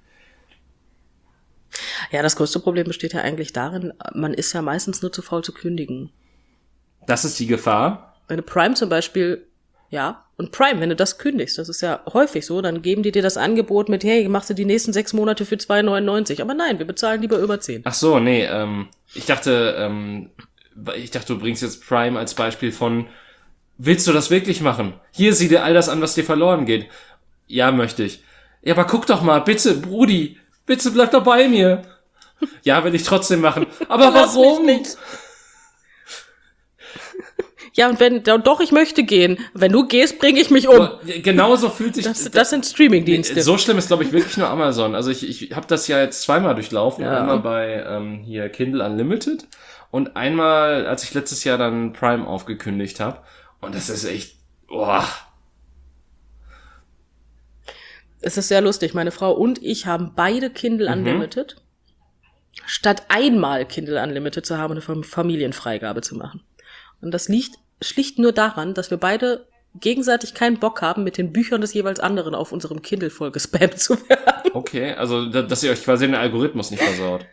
S1: Ja, das größte Problem besteht ja eigentlich darin, man ist ja meistens nur zu faul zu kündigen.
S2: Das ist die Gefahr.
S1: Wenn du Prime zum Beispiel, ja, und Prime, wenn du das kündigst, das ist ja häufig so, dann geben die dir das Angebot mit, hey, machst du die nächsten sechs Monate für zwei neunundneunzig. Aber nein, wir bezahlen lieber über zehn.
S2: Ach so, nee, ähm, ich dachte, ähm, ich dachte, du bringst jetzt Prime als Beispiel von, willst du das wirklich machen? Hier, sieh dir all das an, was dir verloren geht. Ja, möchte ich. Ja, aber guck doch mal, bitte, Brudi, bitte bleib doch bei mir. Ja, will ich trotzdem machen. Aber
S1: Lass
S2: warum?
S1: mich nicht. Ja, und wenn, doch, ich möchte gehen. Wenn du gehst, bringe ich mich um.
S2: Genauso fühlt sich...
S1: Das, das sind Streaming-Dienste.
S2: So schlimm ist, glaube ich, wirklich nur Amazon. Also ich, ich habe das ja jetzt zweimal durchlaufen.
S1: Ja.
S2: Einmal bei ähm, hier Kindle Unlimited und einmal, als ich letztes Jahr dann Prime aufgekündigt habe. Und das ist echt... Boah.
S1: Es ist sehr lustig. Meine Frau und ich haben beide Kindle
S2: Mhm.
S1: Unlimited. Statt einmal Kindle Unlimited zu haben, eine Fam- Familienfreigabe zu machen. Und das liegt schlicht nur daran, dass wir beide gegenseitig keinen Bock haben, mit den Büchern des jeweils anderen auf unserem Kindle voll gespammt zu werden.
S2: Okay, also da- dass ihr euch quasi den Algorithmus nicht versaut.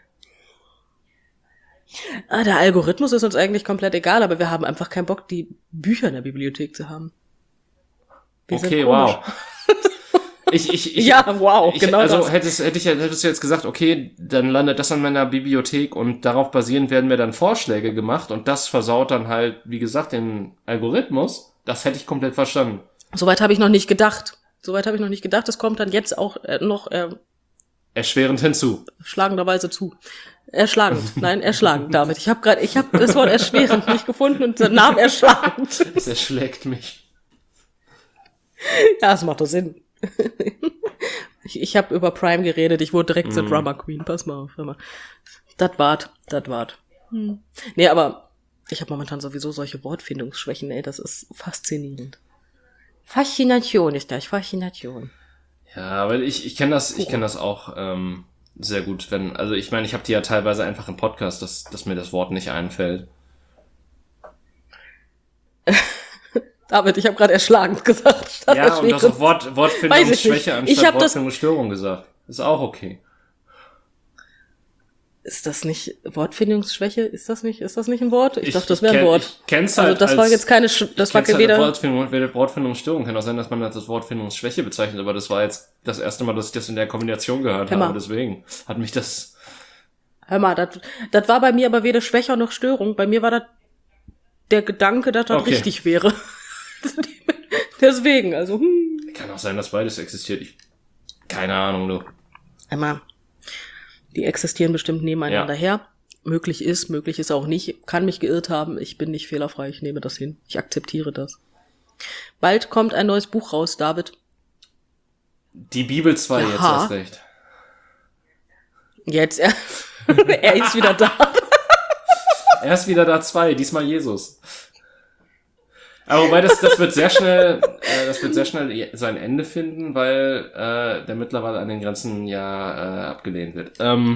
S1: Ah, der Algorithmus ist uns eigentlich komplett egal, aber wir haben einfach keinen Bock, die Bücher in der Bibliothek zu haben. Wir sind
S2: Okay,
S1: komisch.
S2: wow. Ich, ich, ich,
S1: Ja, wow,
S2: ich,
S1: genau
S2: Also
S1: das.
S2: hättest, hätte ich, hättest du jetzt gesagt, okay, dann landet das an meiner Bibliothek und darauf basierend werden mir dann Vorschläge gemacht und das versaut dann halt, wie gesagt, den Algorithmus. Das hätte ich komplett verstanden.
S1: Soweit habe ich noch nicht gedacht. Soweit habe ich noch nicht gedacht. Das kommt dann jetzt auch äh, noch äh,
S2: Erschwerend hinzu.
S1: schlagenderweise zu. Erschlagend. Nein, erschlagend, David. Ich habe gerade, ich habe das Wort erschwerend nicht gefunden und den Namen erschlagend.
S2: Es erschlägt mich.
S1: Ja, das macht doch Sinn. Ich, ich habe über Prime geredet, ich wurde direkt
S2: Mhm.
S1: zur Drama Queen. Pass mal auf, hör mal. Das wart, das wart. Hm. Nee, aber ich habe momentan sowieso solche Wortfindungsschwächen, ey, das ist faszinierend. Faszination ist das, Faszination.
S2: Ja, aber ich, ich kenne das, ich kenne das auch ähm, sehr gut, wenn, also ich meine, ich habe die ja teilweise einfach im Podcast, dass, dass mir das Wort nicht einfällt.
S1: David, ich habe gerade erschlagend gesagt. statt
S2: Ja, und du hast
S1: erschwerend.
S2: auch Wort,
S1: Weiß ich
S2: Wortfindungsschwäche
S1: nicht. Ich
S2: anstatt
S1: hab das-
S2: Wortfindungsstörung gesagt. Ist auch okay.
S1: Ist das nicht Wortfindungsschwäche? Ist das nicht, ist das nicht ein Wort? Ich,
S2: Ich-
S1: dachte, das
S2: ich
S1: wäre ein
S2: kenn-
S1: Wort.
S2: ich kenn's
S1: Also
S2: halt
S1: das war
S2: als-
S1: jetzt keine, Sch- das war
S2: Kennst halt
S1: weder.
S2: Wortfindung, weder Wortfindungsstörung, kann auch sein, dass man das als Wortfindungsschwäche bezeichnet, aber das war jetzt das erste Mal, dass ich das in der Kombination gehört
S1: Hör mal.
S2: habe, deswegen hat mich das...
S1: Hör mal, das, das war bei mir aber weder Schwäche noch Störung. Bei mir war das der Gedanke, dass das
S2: Okay.
S1: richtig wäre. Deswegen, also, hm.
S2: Kann auch sein, dass beides existiert. Ich, keine Ahnung, du.
S1: Einmal, die existieren bestimmt nebeneinander
S2: Ja.
S1: her. Möglich ist, möglich ist auch nicht. Kann mich geirrt haben. Ich bin nicht fehlerfrei. Ich nehme das hin. Ich akzeptiere das. Bald kommt ein neues Buch raus, David.
S2: Die Bibel zwei jetzt
S1: Aha.
S2: erst recht.
S1: Jetzt, er, er ist wieder da.
S2: Er ist wieder da zwei, diesmal Jesus. Aber wobei, das, das wird sehr schnell, äh, das wird sehr schnell sein Ende finden, weil äh, der mittlerweile an den Grenzen ja äh, abgelehnt wird. Ähm,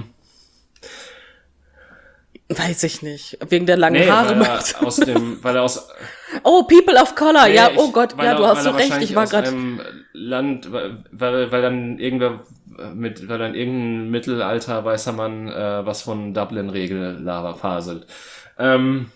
S1: Weiß ich nicht. Wegen der langen
S2: nee,
S1: Haare.
S2: weil er aus dem, weil er aus
S1: Oh, People of Color.
S2: Nee,
S1: ja,
S2: ich-
S1: oh Gott,
S2: weil
S1: ja,
S2: er-
S1: du hast
S2: weil
S1: so
S2: er
S1: recht.
S2: wahrscheinlich
S1: Ich war
S2: aus
S1: gerade.
S2: einem Land, weil, weil, weil dann irgendwer mit, weil dann irgendein Mittelalter weißer Mann äh, was von Dublin-Regel Lava faselt. Ähm,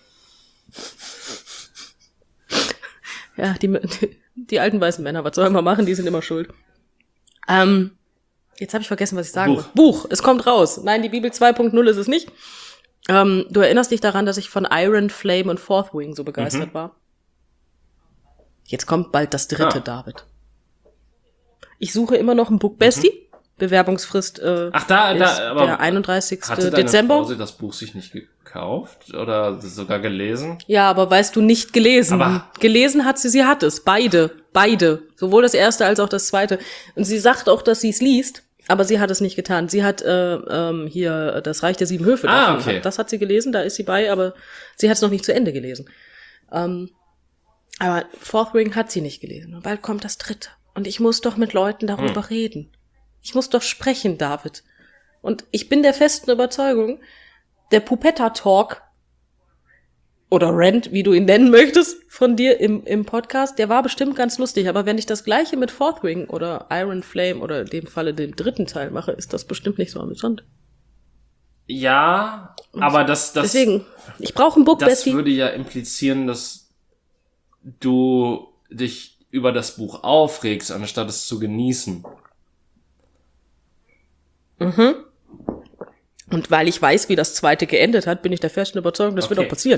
S1: Ja, die, die, die alten weißen Männer, was sollen wir machen? Die sind immer schuld. Ähm, jetzt habe ich vergessen, was ich sagen
S2: Buch.
S1: wollte. Buch, es kommt raus. Nein, die Bibel zwei Punkt null ist es nicht. Ähm, du erinnerst dich daran, dass ich von Iron Flame und Fourth Wing so begeistert
S2: Mhm.
S1: war? Jetzt kommt bald das dritte,
S2: Ah.
S1: David. Ich suche immer noch ein Book Bestie. Bewerbungsfrist äh,
S2: Ach, da,
S1: ist
S2: da, aber
S1: der einunddreißigsten
S2: hatte deine
S1: Dezember.
S2: Frau sie das Buch sich nicht gekauft oder sogar gelesen?
S1: Ja, aber weißt du, nicht gelesen.
S2: Aber-
S1: gelesen hat sie, sie hat es. Beide. Beide. Sowohl das erste als auch das zweite. Und sie sagt auch, dass sie es liest, aber sie hat es nicht getan. Sie hat äh, ähm, hier das Reich der sieben Höfe.
S2: Ah,
S1: davon.
S2: okay.
S1: Das hat sie gelesen, da ist sie bei, aber sie hat es noch nicht zu Ende gelesen. Ähm, aber Fourth Ring hat sie nicht gelesen. Und bald kommt das dritte. Und ich muss doch mit Leuten darüber
S2: Hm.
S1: reden. Ich muss doch sprechen, David. Und ich bin der festen Überzeugung, der Pupetta-Talk oder Rant, wie du ihn nennen möchtest, von dir im, im Podcast, der war bestimmt ganz lustig. Aber wenn ich das Gleiche mit Fourth Wing oder Iron Flame oder in dem Falle dem dritten Teil mache, ist das bestimmt nicht so amüsant.
S2: Ja, aber das, das,
S1: Deswegen, ich brauche ein Book
S2: das
S1: Bestie.
S2: würde ja implizieren, dass du dich über das Buch aufregst, anstatt es zu genießen.
S1: Mhm. Und weil ich weiß, wie das zweite geendet hat, bin ich der festen Überzeugung, das wird
S2: Okay.
S1: auch passieren.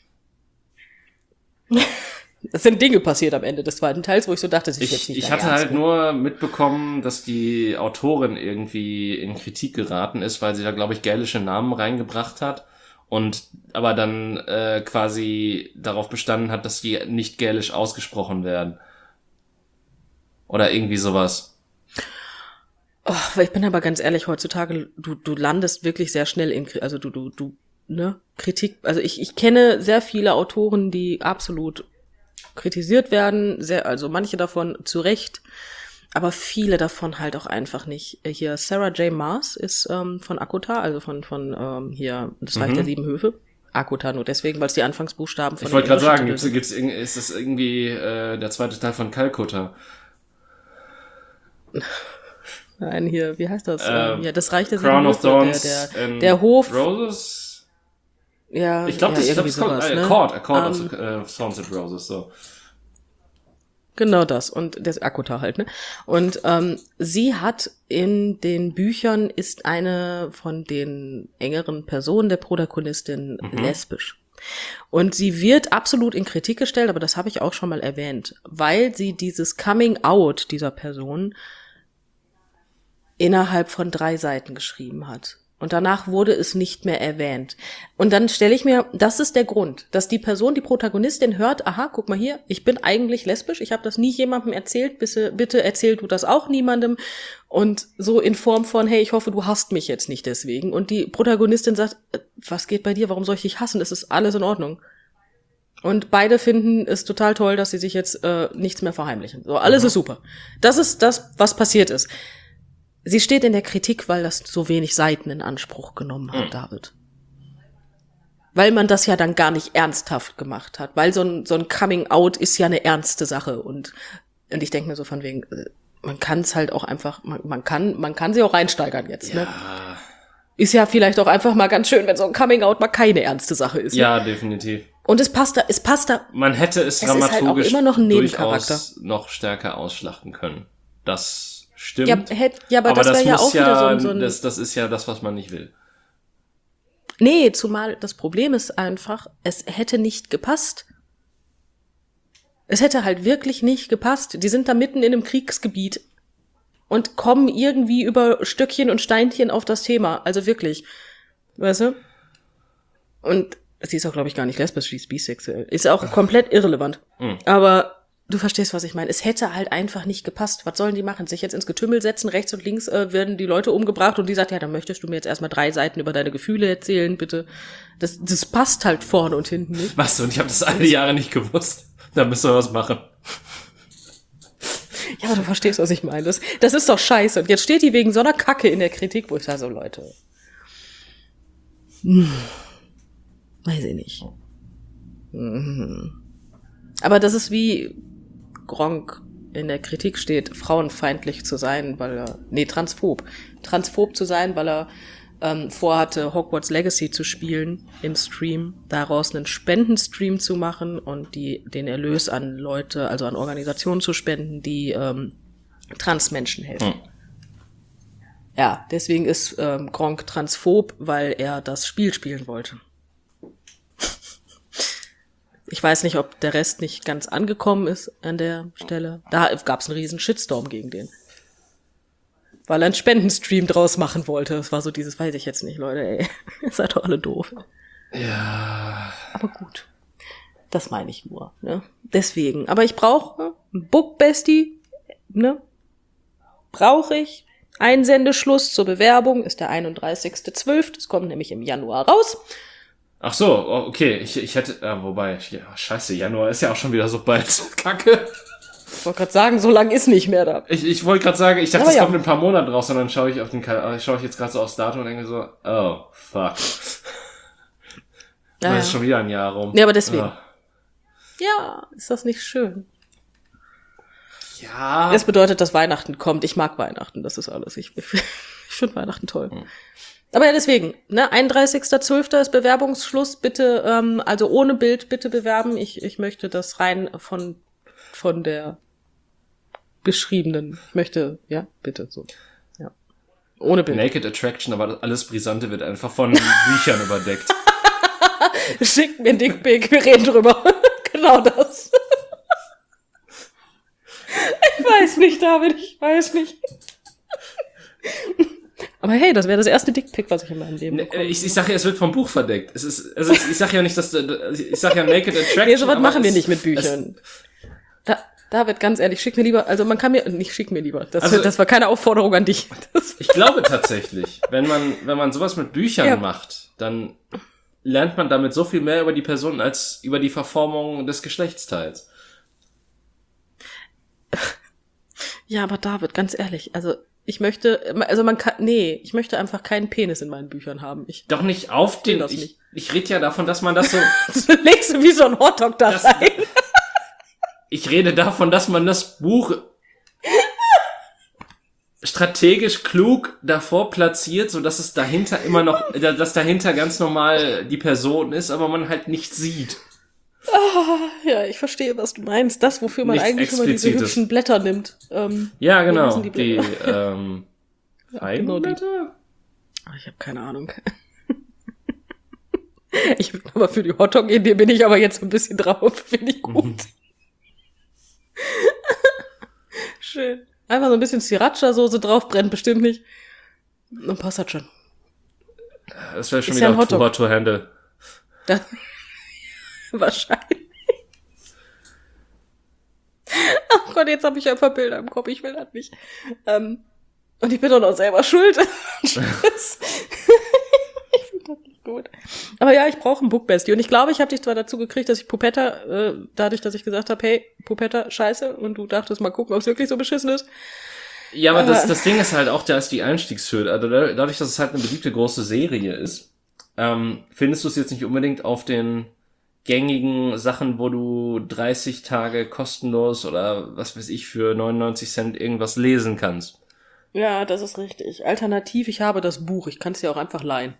S1: Es sind Dinge passiert am Ende des zweiten Teils, wo ich so dachte, das ist jetzt
S2: Ich,
S1: nicht
S2: ich
S1: dein
S2: hatte
S1: Ernst,
S2: halt
S1: ne?
S2: nur mitbekommen, dass die Autorin irgendwie in Kritik geraten ist, weil sie da, glaube ich, gälische Namen reingebracht hat und aber dann äh, quasi darauf bestanden hat, dass die nicht gälisch ausgesprochen werden. Oder irgendwie sowas.
S1: Oh, ich bin aber ganz ehrlich, heutzutage, du, du landest wirklich sehr schnell in, also du, du, du, ne, Kritik, also ich, ich kenne sehr viele Autoren, die absolut kritisiert werden, sehr, also manche davon zu Recht, aber viele davon halt auch einfach nicht. Hier Sarah J. Maas ist ähm, von ACOTAR, also von, von ähm, hier, das Reich mhm. der sieben Höfe. ACOTAR nur deswegen, weil es die Anfangsbuchstaben von
S2: Ich wollte gerade sagen, gibt's, gibt's, ist das irgendwie äh, der zweite Teil von Calcutta?
S1: Nein, hier, wie heißt das? Ähm, ja, das Reich der
S2: Crown
S1: sieben
S2: of
S1: Höfe,
S2: Thorns,
S1: der, der,
S2: ähm,
S1: der Hof.
S2: Roses?
S1: Ja,
S2: ich glaube,
S1: ja,
S2: das, ich glaub, das kommt,
S1: sowas,
S2: äh,
S1: ne?
S2: Court, A Court
S1: um,
S2: of uh, Thorns and Roses, so.
S1: Genau das. Und das ACOTAR halt, ne? Und ähm, sie hat in den Büchern, ist eine von den engeren Personen der Protagonistin mhm. lesbisch. Und sie wird absolut in Kritik gestellt, aber das habe ich auch schon mal erwähnt, weil sie dieses Coming Out dieser Person innerhalb von drei Seiten geschrieben hat. Und danach wurde es nicht mehr erwähnt. Und dann stelle ich mir, das ist der Grund, dass die Person, die Protagonistin hört, aha, guck mal hier, ich bin eigentlich lesbisch, ich habe das nie jemandem erzählt, bitte, bitte erzähl du das auch niemandem. Und so in Form von, hey, ich hoffe, du hasst mich jetzt nicht deswegen. Und die Protagonistin sagt, was geht bei dir, warum soll ich dich hassen, es ist alles in Ordnung. Und beide finden es total toll, dass sie sich jetzt äh, nichts mehr verheimlichen. So, alles mhm. ist super. Das ist das, was passiert ist. Sie steht in der Kritik, weil das so wenig Seiten in Anspruch genommen hat, mhm. David. Weil man das ja dann gar nicht ernsthaft gemacht hat. Weil so ein, so ein Coming-out ist ja eine ernste Sache. Und, und ich denke mir so von wegen, man kann es halt auch einfach, man, man kann, man kann sie auch reinsteigern jetzt,
S2: ja.
S1: ne? Ist ja vielleicht auch einfach mal ganz schön, wenn so ein Coming-out mal keine ernste Sache ist.
S2: Ja,
S1: ne?
S2: Definitiv.
S1: Und es passt da, es passt da.
S2: Man hätte es,
S1: es
S2: dramaturgisch
S1: ist halt auch immer noch ein Nebencharakter.
S2: Durchaus noch stärker ausschlachten können. Das stimmt.
S1: Ja, hätt, ja aber,
S2: aber
S1: das wäre ja auch
S2: ja,
S1: wieder so ein, so ein
S2: das, das ist ja das, was man nicht will.
S1: Nee, zumal das Problem ist einfach, es hätte nicht gepasst. Es hätte halt wirklich nicht gepasst. Die sind da mitten in einem Kriegsgebiet und kommen irgendwie über Stöckchen und Steinchen auf das Thema. Also wirklich. Weißt du? Und sie ist auch, glaube ich, gar nicht lesbisch, sie ist bisexuell. Ist auch komplett irrelevant. Mhm. Aber du verstehst, was ich meine. Es hätte halt einfach nicht gepasst. Was sollen die machen? Sich jetzt ins Getümmel setzen, rechts und links äh, werden die Leute umgebracht und die sagt, ja, dann möchtest du mir jetzt erstmal drei Seiten über deine Gefühle erzählen, bitte. Das, das passt halt vorne und hinten nicht.
S2: Was? Und ich habe das alle Jahre nicht gewusst. Da müssen wir was machen.
S1: Ja, aber du verstehst, was ich meine. Das, das ist doch scheiße. Und jetzt steht die wegen so einer Kacke in der Kritik, wo ich sage, so Leute, hm, weiß ich nicht. Mhm. Aber das ist wie Gronkh in der Kritik steht, frauenfeindlich zu sein, weil er, nee, transphob. Transphob zu sein, weil er ähm, vorhatte, Hogwarts Legacy zu spielen im Stream, daraus einen Spendenstream zu machen und die den Erlös an Leute, also an Organisationen zu spenden, die ähm, Transmenschen helfen. Hm. Ja, deswegen ist ähm, Gronkh transphob, weil er das Spiel spielen wollte. Ich weiß nicht, ob der Rest nicht ganz angekommen ist an der Stelle. Da gab es einen riesen Shitstorm gegen den. Weil er einen Spendenstream draus machen wollte. Das war so dieses, weiß ich jetzt nicht, Leute, ey. Ihr seid doch alle doof.
S2: Ja.
S1: Aber gut. Das meine ich nur, ne? Deswegen. Aber ich brauche einen Bookbestie, ne? Brauche ich. Einsendeschluss zur Bewerbung ist der einunddreißigster zwölfter Es kommt nämlich im Januar raus.
S2: Ach so, okay, ich, ich hätte, äh, wobei, ja, scheiße, Januar ist ja auch schon wieder so bald. Kacke.
S1: Ich wollte gerade sagen, so lang ist nicht mehr da.
S2: Ich, ich wollte gerade sagen, ich dachte,
S1: Aber
S2: das
S1: ja.
S2: kommt in ein paar Monaten raus und dann schaue ich auf den Kalender, schaue ich jetzt gerade so aufs Datum und denke so, oh, fuck.
S1: Ja,
S2: das ist
S1: ja.
S2: schon wieder ein Jahr rum.
S1: Ja, aber deswegen.
S2: Oh.
S1: Ja, ist das nicht schön?
S2: Ja.
S1: Das bedeutet, dass Weihnachten kommt. Ich mag Weihnachten, das ist alles. Ich, ich, ich finde Weihnachten toll. Hm. Aber ja, deswegen, ne, einunddreißigster zwölfter ist Bewerbungsschluss. Bitte, ähm, also ohne Bild, bitte bewerben. Ich, ich möchte das rein von, von der beschriebenen. Ich möchte, ja, bitte, so. Ja. Ohne Bild.
S2: Naked Attraction, aber alles Brisante wird einfach von Büchern überdeckt.
S1: Schickt mir ein Dickpick, wir reden drüber. Genau das. Ich weiß nicht, David, ich weiß nicht. Aber hey, das wäre das erste Dickpick, was ich in meinem Leben
S2: Ne,
S1: bekomme.
S2: ich, ich sag ja, es wird vom Buch verdeckt. Es ist, also ich, ich sag ja nicht, dass, ich sag ja Naked Attraction.
S1: Nee, sowas
S2: aber
S1: machen wir
S2: es-
S1: nicht mit Büchern. Da, David, ganz ehrlich, schick mir lieber, also man kann mir, nicht schick mir lieber. Das,
S2: Also-
S1: das war keine Aufforderung an dich. Das,
S2: Ich glaube tatsächlich, wenn man, wenn man sowas mit Büchern
S1: Ja.
S2: macht, dann lernt man damit so viel mehr über die Person als über die Verformung des Geschlechtsteils.
S1: ja, aber David, ganz ehrlich, also ich möchte, also man kann, nee, ich möchte einfach keinen Penis in meinen Büchern haben. Ich
S2: Doch nicht auf den,
S1: das
S2: ich,
S1: nicht.
S2: ich rede ja davon, dass man das so,
S1: legst du wie so ein Hotdog da
S2: Das-
S1: rein.
S2: ich rede davon, dass man das Buch strategisch klug davor platziert, so dass es dahinter immer noch, dass dahinter ganz normal die Person ist, aber man halt nicht sieht.
S1: Ja, ich verstehe, was du meinst. Das, wofür man
S2: Nichts
S1: eigentlich immer diese
S2: Explizites.
S1: hübschen Blätter nimmt. Ähm,
S2: Ja,
S1: Wie
S2: genau.
S1: heißen die
S2: Die,
S1: Blätter?
S2: ähm,
S1: genau die.
S2: Feigenblätter?
S1: ach, ich habe keine Ahnung. Ich bin aber für die Hotdog-Idee bin ich aber jetzt ein bisschen drauf. Finde ich gut. Schön. Einfach so ein bisschen Sriracha-Soße drauf, brennt bestimmt nicht. Dann passt das schon.
S2: Das wäre schon
S1: Ist ja
S2: wieder
S1: ein
S2: too
S1: Hotdog.
S2: hot to handle.
S1: Das wahrscheinlich. Oh Gott, jetzt habe ich einfach Bilder im Kopf. Ich will das nicht. Ähm, und ich bin doch noch selber schuld. Tschüss. Ich finde das nicht gut. Aber ja, ich brauche ein Bookbestie. Und ich glaube, ich habe dich zwar dazu gekriegt, dass ich Pupetta, äh, dadurch, dass ich gesagt habe, hey, Pupetta, scheiße. Und du dachtest, mal gucken, ob es wirklich so beschissen ist.
S2: Ja, aber das,
S1: Aber-
S2: das Ding ist halt auch, da ist die Einstiegshürde. Also da- dadurch, dass es halt eine beliebte große Serie ist, ähm, findest du es jetzt nicht unbedingt auf den gängigen Sachen, wo du dreißig Tage kostenlos oder was weiß ich für neunundneunzig Cent irgendwas lesen kannst.
S1: Ja, das ist richtig. Alternativ, ich habe das Buch. Ich kann es dir auch einfach leihen.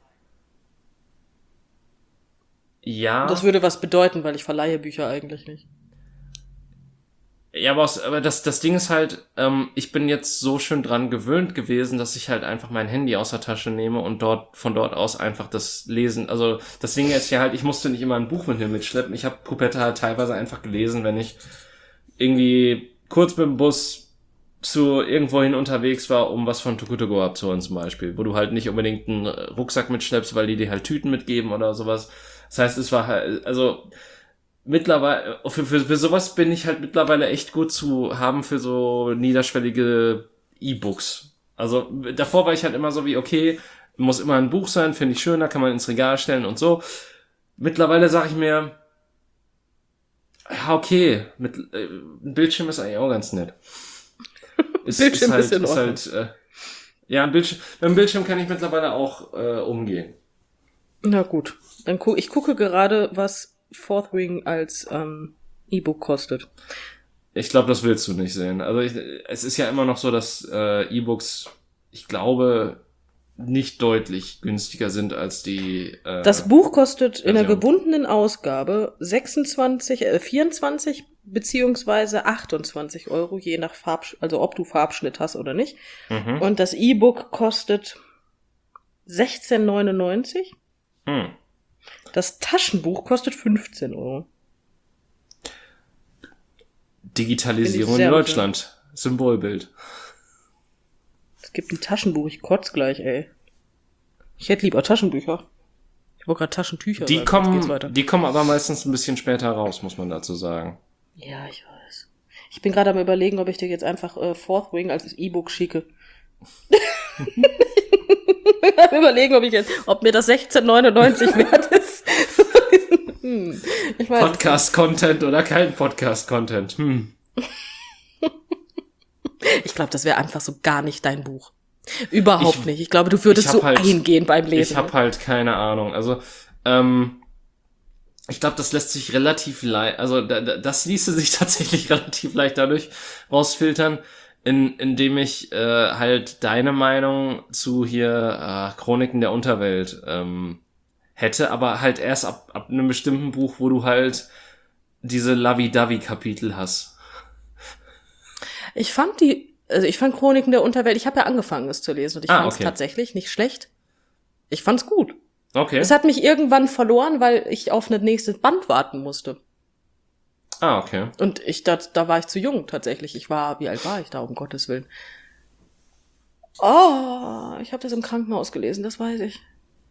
S2: Ja,
S1: Das würde was bedeuten, weil ich verleihe Bücher eigentlich nicht.
S2: ja, aber, aus, aber das, das Ding ist halt, ähm, ich bin jetzt so schön dran gewöhnt gewesen, dass ich halt einfach mein Handy aus der Tasche nehme und dort von dort aus einfach das Lesen, also das Ding ist ja halt, ich musste nicht immer ein Buch mit mir mitschleppen. Ich habe Pupetta halt teilweise einfach gelesen, wenn ich irgendwie kurz mit dem Bus zu irgendwohin unterwegs war, um was von Too Good To Go abzuholen zum Beispiel, wo du halt nicht unbedingt einen Rucksack mitschleppst, weil die dir halt Tüten mitgeben oder sowas. Das heißt, es war halt, also mittlerweile, für, für, für sowas bin ich halt mittlerweile echt gut zu haben für so niederschwellige E-Books. Also davor war ich halt immer so wie, okay, muss immer ein Buch sein, finde ich schöner, kann man ins Regal stellen und so. Mittlerweile sage ich mir, ja, okay, mit, äh, ein Bildschirm ist eigentlich auch ganz nett. Ist,
S1: Bildschirm
S2: ist halt,
S1: ist in
S2: ist
S1: Ordnung.
S2: halt, äh, ja, ein Bildschirm, mit dem Bildschirm kann ich mittlerweile auch äh, umgehen.
S1: Na gut. Dann gu ich gucke gerade, was Fourth Wing als ähm, E-Book kostet.
S2: Ich glaube, das willst du nicht sehen. Also ich, es ist ja immer noch so, dass äh, E-Books, ich glaube, nicht deutlich günstiger sind als die. Äh,
S1: Das Buch kostet in der
S2: Version.
S1: gebundenen Ausgabe sechsundzwanzig, äh, vierundzwanzig beziehungsweise achtundzwanzig Euro, je nach Farb, also ob du Farbschnitt hast oder nicht.
S2: Mhm.
S1: Und das E-Book kostet sechzehn neunundneunzig.
S2: Hm.
S1: Das Taschenbuch kostet fünfzehn Euro.
S2: Digitalisierung
S1: Finde ich
S2: in
S1: sehr
S2: Deutschland. Symbolbild.
S1: Es gibt ein Taschenbuch, ich kotz gleich, ey. Ich hätte lieber Taschenbücher. Ich wollte gerade Taschentücher
S2: Die
S1: sagen, jetzt geht's
S2: kommen,
S1: weiter.
S2: die kommen aber meistens ein bisschen später raus, muss man dazu sagen.
S1: Ja, ich weiß. Ich bin gerade am Überlegen, ob ich dir jetzt einfach äh, Fourth Wing als E-Book schicke. Ich bin am Überlegen, ob ich jetzt, ob mir das sechzehn neunundneunzig wert ist. hm. Ich weiß.
S2: Podcast-Content oder kein Podcast-Content? Hm.
S1: Ich glaube, das wäre einfach so gar nicht dein Buch. Überhaupt
S2: Ich-
S1: nicht. Ich glaube, du würdest
S2: ich hab
S1: so
S2: halt-
S1: eingehen beim Lesen.
S2: Ich habe halt keine Ahnung. Also, ähm, ich glaube, das lässt sich relativ leicht, also da, da, das ließe sich tatsächlich relativ leicht dadurch rausfiltern, in, indem ich äh, halt deine Meinung zu hier äh, Chroniken der Unterwelt ähm, hätte, aber halt erst ab, ab einem bestimmten Buch, wo du halt diese Lovey-Dovey-Kapitel hast.
S1: Ich fand die, also ich fand Chroniken der Unterwelt, ich habe ja angefangen, es zu lesen und ich
S2: Ah,
S1: fand es
S2: okay.
S1: tatsächlich nicht schlecht. Ich fand's gut.
S2: Okay.
S1: Es hat mich irgendwann verloren, weil ich auf ein nächstes Band warten musste.
S2: Ah, okay.
S1: Und ich, da, da war ich zu jung tatsächlich. Ich war, wie alt war ich da, um Gottes Willen? Oh, ich habe das im Krankenhaus gelesen, das weiß ich.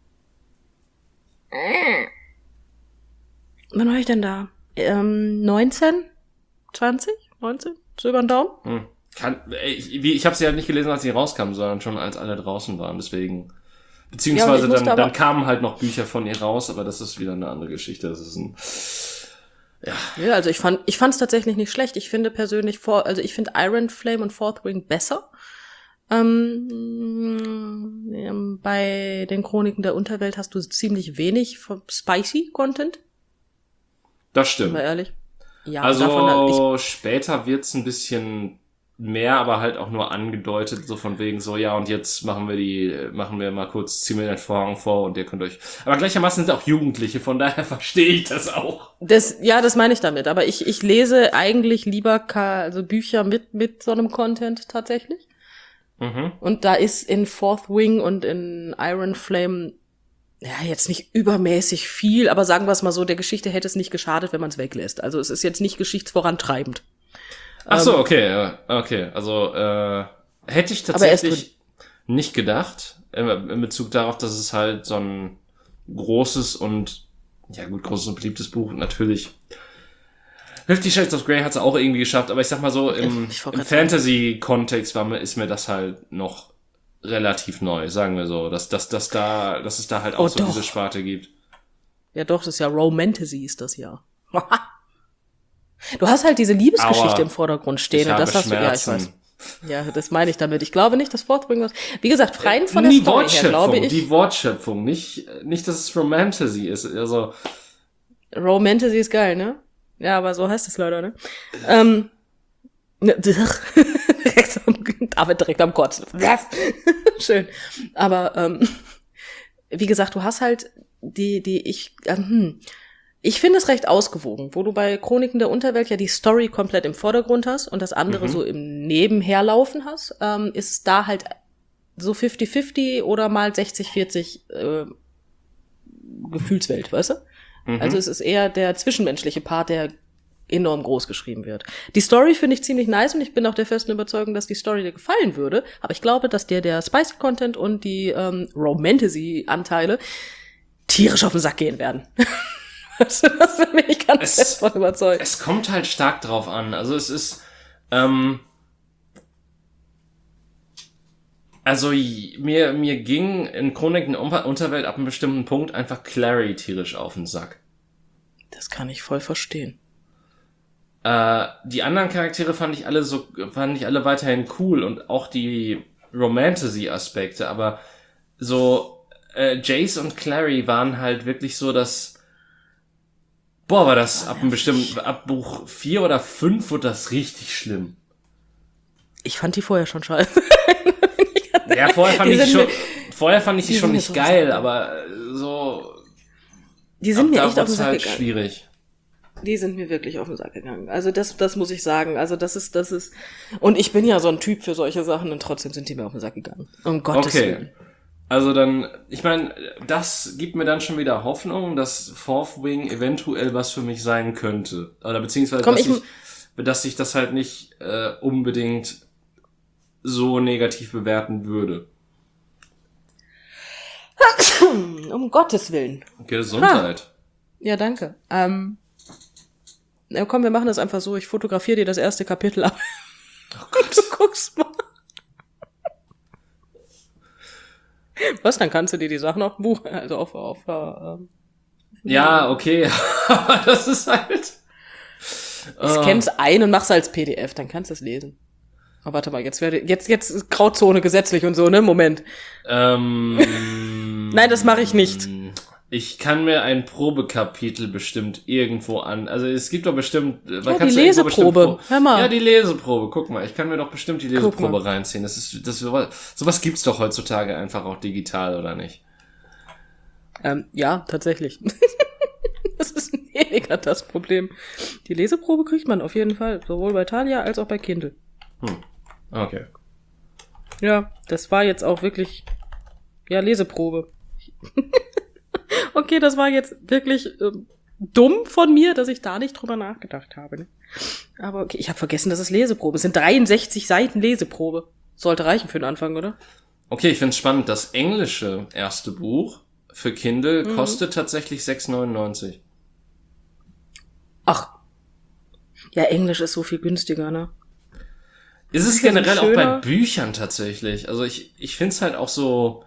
S1: Wann war ich denn da? Ähm, neunzehn? zwanzig? neunzehn? So über den Daumen?
S2: Hm. Kann, ich ich habe sie halt nicht gelesen, als sie rauskam, sondern schon als alle draußen waren, deswegen. Beziehungsweise ja, dann, dann kamen halt noch Bücher von ihr raus, aber das ist wieder eine andere Geschichte. Das ist ein, ja.
S1: Ja, also ich fand, ich fand es tatsächlich nicht schlecht. Ich finde persönlich vor, also ich finde Iron Flame und Fourth Wing besser. Ähm, bei den Chroniken der Unterwelt hast du ziemlich wenig spicy Content.
S2: Das stimmt.
S1: Mal ehrlich. Ja,
S2: also
S1: davon, ich,
S2: später wird's ein bisschen mehr, aber halt auch nur angedeutet, so von wegen so, ja, und jetzt machen wir die, machen wir mal kurz, ziehen wir den Vorhang vor und ihr könnt euch, aber gleichermaßen sind auch Jugendliche, von daher verstehe ich das auch.
S1: Das, ja, das meine ich damit, aber ich, ich lese eigentlich lieber, also Bücher mit, mit so einem Content tatsächlich.
S2: Mhm.
S1: Und da ist in Fourth Wing und in Iron Flame, ja, jetzt nicht übermäßig viel, aber sagen wir es mal so, der Geschichte hätte es nicht geschadet, wenn man es weglässt. Also es ist jetzt nicht geschichtsvorantreibend.
S2: Ach so, okay, okay. Also äh, hätte ich tatsächlich nicht gedacht, in Bezug darauf, dass es halt so ein großes und, ja gut, großes und beliebtes Buch, natürlich. Fifty Shades of Grey hat es auch irgendwie geschafft, aber ich sag mal so, im, im Fantasy-Kontext war mir, ist mir das halt noch relativ neu, sagen wir so, dass, dass, dass, da, dass es da halt auch oh, so doch. diese Sparte gibt.
S1: Ja doch, das ist ja Romantasy ist das ja. Du hast halt diese Liebesgeschichte Aua, im Vordergrund stehen und das hast
S2: Schmerzen.
S1: du, ja, ich weiß. Ja, das meine ich damit. Ich glaube nicht, dass Fourth Wing was, wie gesagt, rein von der Story her, glaube ich.
S2: Die Wortschöpfung, nicht, nicht, dass es Romantasy ist, also.
S1: Romantasy ist geil, ne? Ja, aber so heißt es leider, ne? Ähm, direkt am, David direkt am Kotzen. Schön. Aber, ähm, wie gesagt, du hast halt die, die, ich, ähm, ich finde es recht ausgewogen, wo du bei Chroniken der Unterwelt ja die Story komplett im Vordergrund hast und das andere mhm. so im Nebenherlaufen hast, ähm, ist es da halt so fifty fifty oder mal sechzig vierzig äh, Gefühlswelt, weißt du? Mhm. Also es ist eher der zwischenmenschliche Part, der enorm groß geschrieben wird. Die Story finde ich ziemlich nice und ich bin auch der festen Überzeugung, dass die Story dir gefallen würde, aber ich glaube, dass dir der Spicy Content und die ähm, Romantasy-Anteile tierisch auf den Sack gehen werden. Also, das bin ich ganz es, fest von überzeugt.
S2: Es kommt halt stark drauf an. Also es ist, ähm, also mir mir ging in Chroniken der Unterwelt ab einem bestimmten Punkt einfach Clary tierisch auf den Sack.
S1: Das kann ich voll verstehen.
S2: Äh, die anderen Charaktere fand ich alle so, fand ich alle weiterhin cool und auch die Romantasy-Aspekte, aber so äh, Jace und Clary waren halt wirklich so, dass boah, war das ab einem bestimmten, ab Buch vier oder fünf wurde das richtig schlimm.
S1: Ich fand die vorher schon scheiße.
S2: Ja, vorher fand die ich schon, vorher fand ich die, die schon nicht geil, so aber so.
S1: Die sind mir echt auf den Sack
S2: halt
S1: gegangen.
S2: Schwierig.
S1: Die sind mir wirklich auf den Sack gegangen. Also das, das muss ich sagen. Also das ist, das ist, und ich bin ja so ein Typ für solche Sachen und trotzdem sind die mir auf den Sack gegangen. Um Gottes
S2: okay.
S1: Willen.
S2: Also dann, ich meine, das gibt mir dann schon wieder Hoffnung, dass Fourth Wing eventuell was für mich sein könnte. Oder beziehungsweise, Komm, dass, ich, ich, dass ich das halt nicht äh, unbedingt so negativ bewerten würde.
S1: Um Gottes Willen.
S2: Gesundheit.
S1: Ha. Ja, danke. Ähm, na komm, wir machen das einfach so. Ich fotografiere dir das erste Kapitel ab.
S2: Oh Gott.
S1: Du guckst mal. Was, dann kannst du dir die Sachen auf dem Buch, also auf, auf, ähm,
S2: ja, okay, aber das ist halt.
S1: Ich scann's ein und mach's als P D F, dann kannst du es lesen. Aber warte mal, jetzt werde, jetzt, jetzt ist Grauzone gesetzlich und so, ne? Moment.
S2: Ähm.
S1: Nein, das mache ich nicht.
S2: Ich kann mir ein Probekapitel bestimmt irgendwo an. Also es gibt doch bestimmt.
S1: Ja, die Leseprobe. Hör mal.
S2: Ja, die Leseprobe. Guck mal, ich kann mir doch bestimmt die Leseprobe reinziehen. Das ist, das sowas, sowas gibt's doch heutzutage einfach auch digital, oder nicht?
S1: Ähm, ja, tatsächlich. Das ist weniger das Problem. Die Leseprobe kriegt man auf jeden Fall, sowohl bei Thalia als auch bei Kindle.
S2: Hm. Okay.
S1: Ja, das war jetzt auch wirklich, ja, Leseprobe. Okay, das war jetzt wirklich ähm, dumm von mir, dass ich da nicht drüber nachgedacht habe. Ne? Aber okay, ich habe vergessen, dass es Leseprobe. Es sind dreiundsechzig Seiten Leseprobe. Sollte reichen für den Anfang, oder?
S2: Okay, ich find's spannend. Das englische erste Buch für Kindle mhm. kostet tatsächlich sechs neunundneunzig.
S1: Ach. Ja, Englisch ist so viel günstiger, ne?
S2: Ist es generell auch bei Büchern tatsächlich. Also ich, ich find's halt auch so,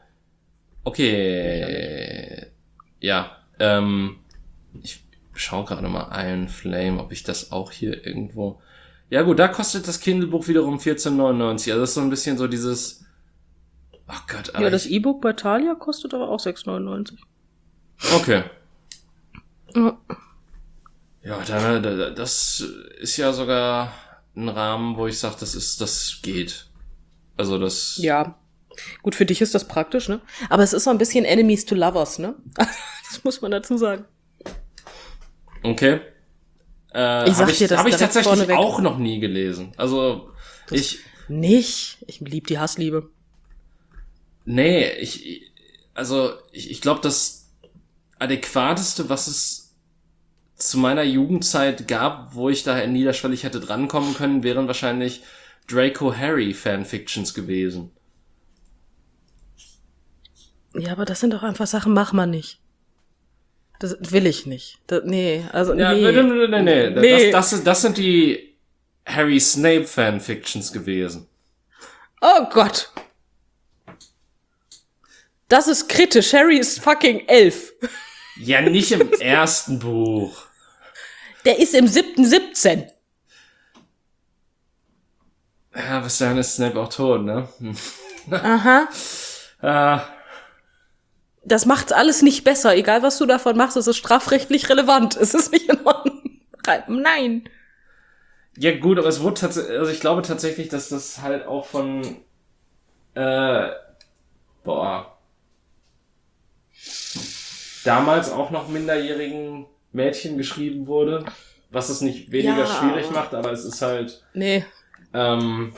S2: okay, ja, ähm, ich schau gerade mal Iron Flame, ob ich das auch hier irgendwo, ja gut, da kostet das Kindle-Buch wiederum vierzehn neunundneunzig. Also das ist so ein bisschen so dieses, oh Gott.
S1: Ja, das E-Book bei Thalia kostet aber auch sechs neunundneunzig.
S2: Okay.
S1: Ja.
S2: Ja, dann, das ist ja sogar ein Rahmen, wo ich sage, das ist, das geht. Also das...
S1: Ja, gut, für dich ist das praktisch, ne? Aber es ist so ein bisschen Enemies to Lovers, ne? Das muss man dazu sagen.
S2: Okay. Äh,
S1: ich sag
S2: hab
S1: dir
S2: ich,
S1: das
S2: habe ich
S1: direkt
S2: tatsächlich
S1: vorneweg.
S2: auch noch nie gelesen. Also,
S1: das
S2: ich...
S1: Nicht? Ich lieb die Hassliebe.
S2: Nee, ich... Also, ich, ich glaube, das Adäquateste, was es zu meiner Jugendzeit gab, wo ich da niederschwellig hätte drankommen können, wären wahrscheinlich Draco Harry Fanfictions gewesen.
S1: Ja, aber das sind doch einfach Sachen, mach man nicht. Das will ich nicht. Das, nee, also
S2: ja,
S1: nee.
S2: Nee, nee, nee, nee.
S1: nee.
S2: Das, das, das sind die Harry Snape Fanfictions gewesen.
S1: Oh Gott. Das ist kritisch. Harry ist fucking elf.
S2: Ja, nicht im ersten Buch.
S1: Der ist im siebten siebzehn.
S2: Ja, bis dahin ist Snape auch tot, ne?
S1: Aha.
S2: äh,
S1: Das macht's alles nicht besser. Egal, was du davon machst, es ist strafrechtlich relevant. Es ist nicht in Ordnung. Nein.
S2: Ja gut, aber es wurde tatsächlich, also ich glaube tatsächlich, dass das halt auch von, äh, boah, damals auch noch minderjährigen Mädchen geschrieben wurde, was es nicht weniger
S1: ja,
S2: schwierig macht, aber es ist halt,
S1: nee.
S2: ähm,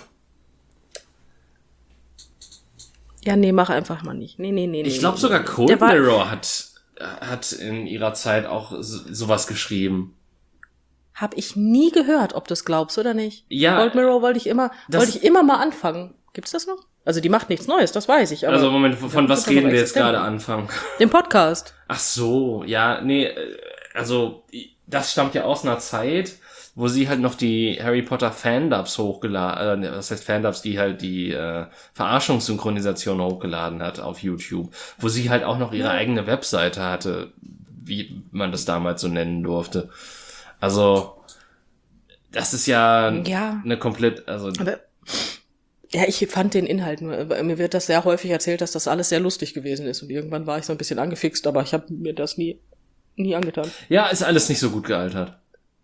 S1: Ja, nee, mach einfach mal nicht. Nee, nee, nee.
S2: Ich
S1: nee,
S2: glaube
S1: nee,
S2: sogar
S1: nee.
S2: Cold
S1: war,
S2: Mirror hat, hat in ihrer Zeit auch so, sowas geschrieben.
S1: Hab ich nie gehört, ob du es glaubst oder nicht.
S2: Ja.
S1: Cold Mirror wollte ich immer, wollte ich immer mal anfangen. Gibt's das noch? Also die macht nichts Neues, das weiß ich. Aber
S2: also Moment, von, von was reden wir jetzt gerade anfangen?
S1: Den Podcast.
S2: Ach so, ja, nee, also das stammt ja aus einer Zeit, wo sie halt noch die Harry Potter Fandubs hochgeladen, äh, was heißt Fandubs, die halt die äh, Verarschungssynchronisation hochgeladen hat auf YouTube, wo sie halt auch noch ihre ja. eigene Webseite hatte, wie man das damals so nennen durfte. Also das ist ja,
S1: ja.
S2: eine komplett, also
S1: aber ja, ich fand den Inhalt nur, mir wird das sehr häufig erzählt, dass das alles sehr lustig gewesen ist und irgendwann war ich so ein bisschen angefixt, aber ich habe mir das nie nie angetan.
S2: Ja, ist alles nicht so gut gealtert.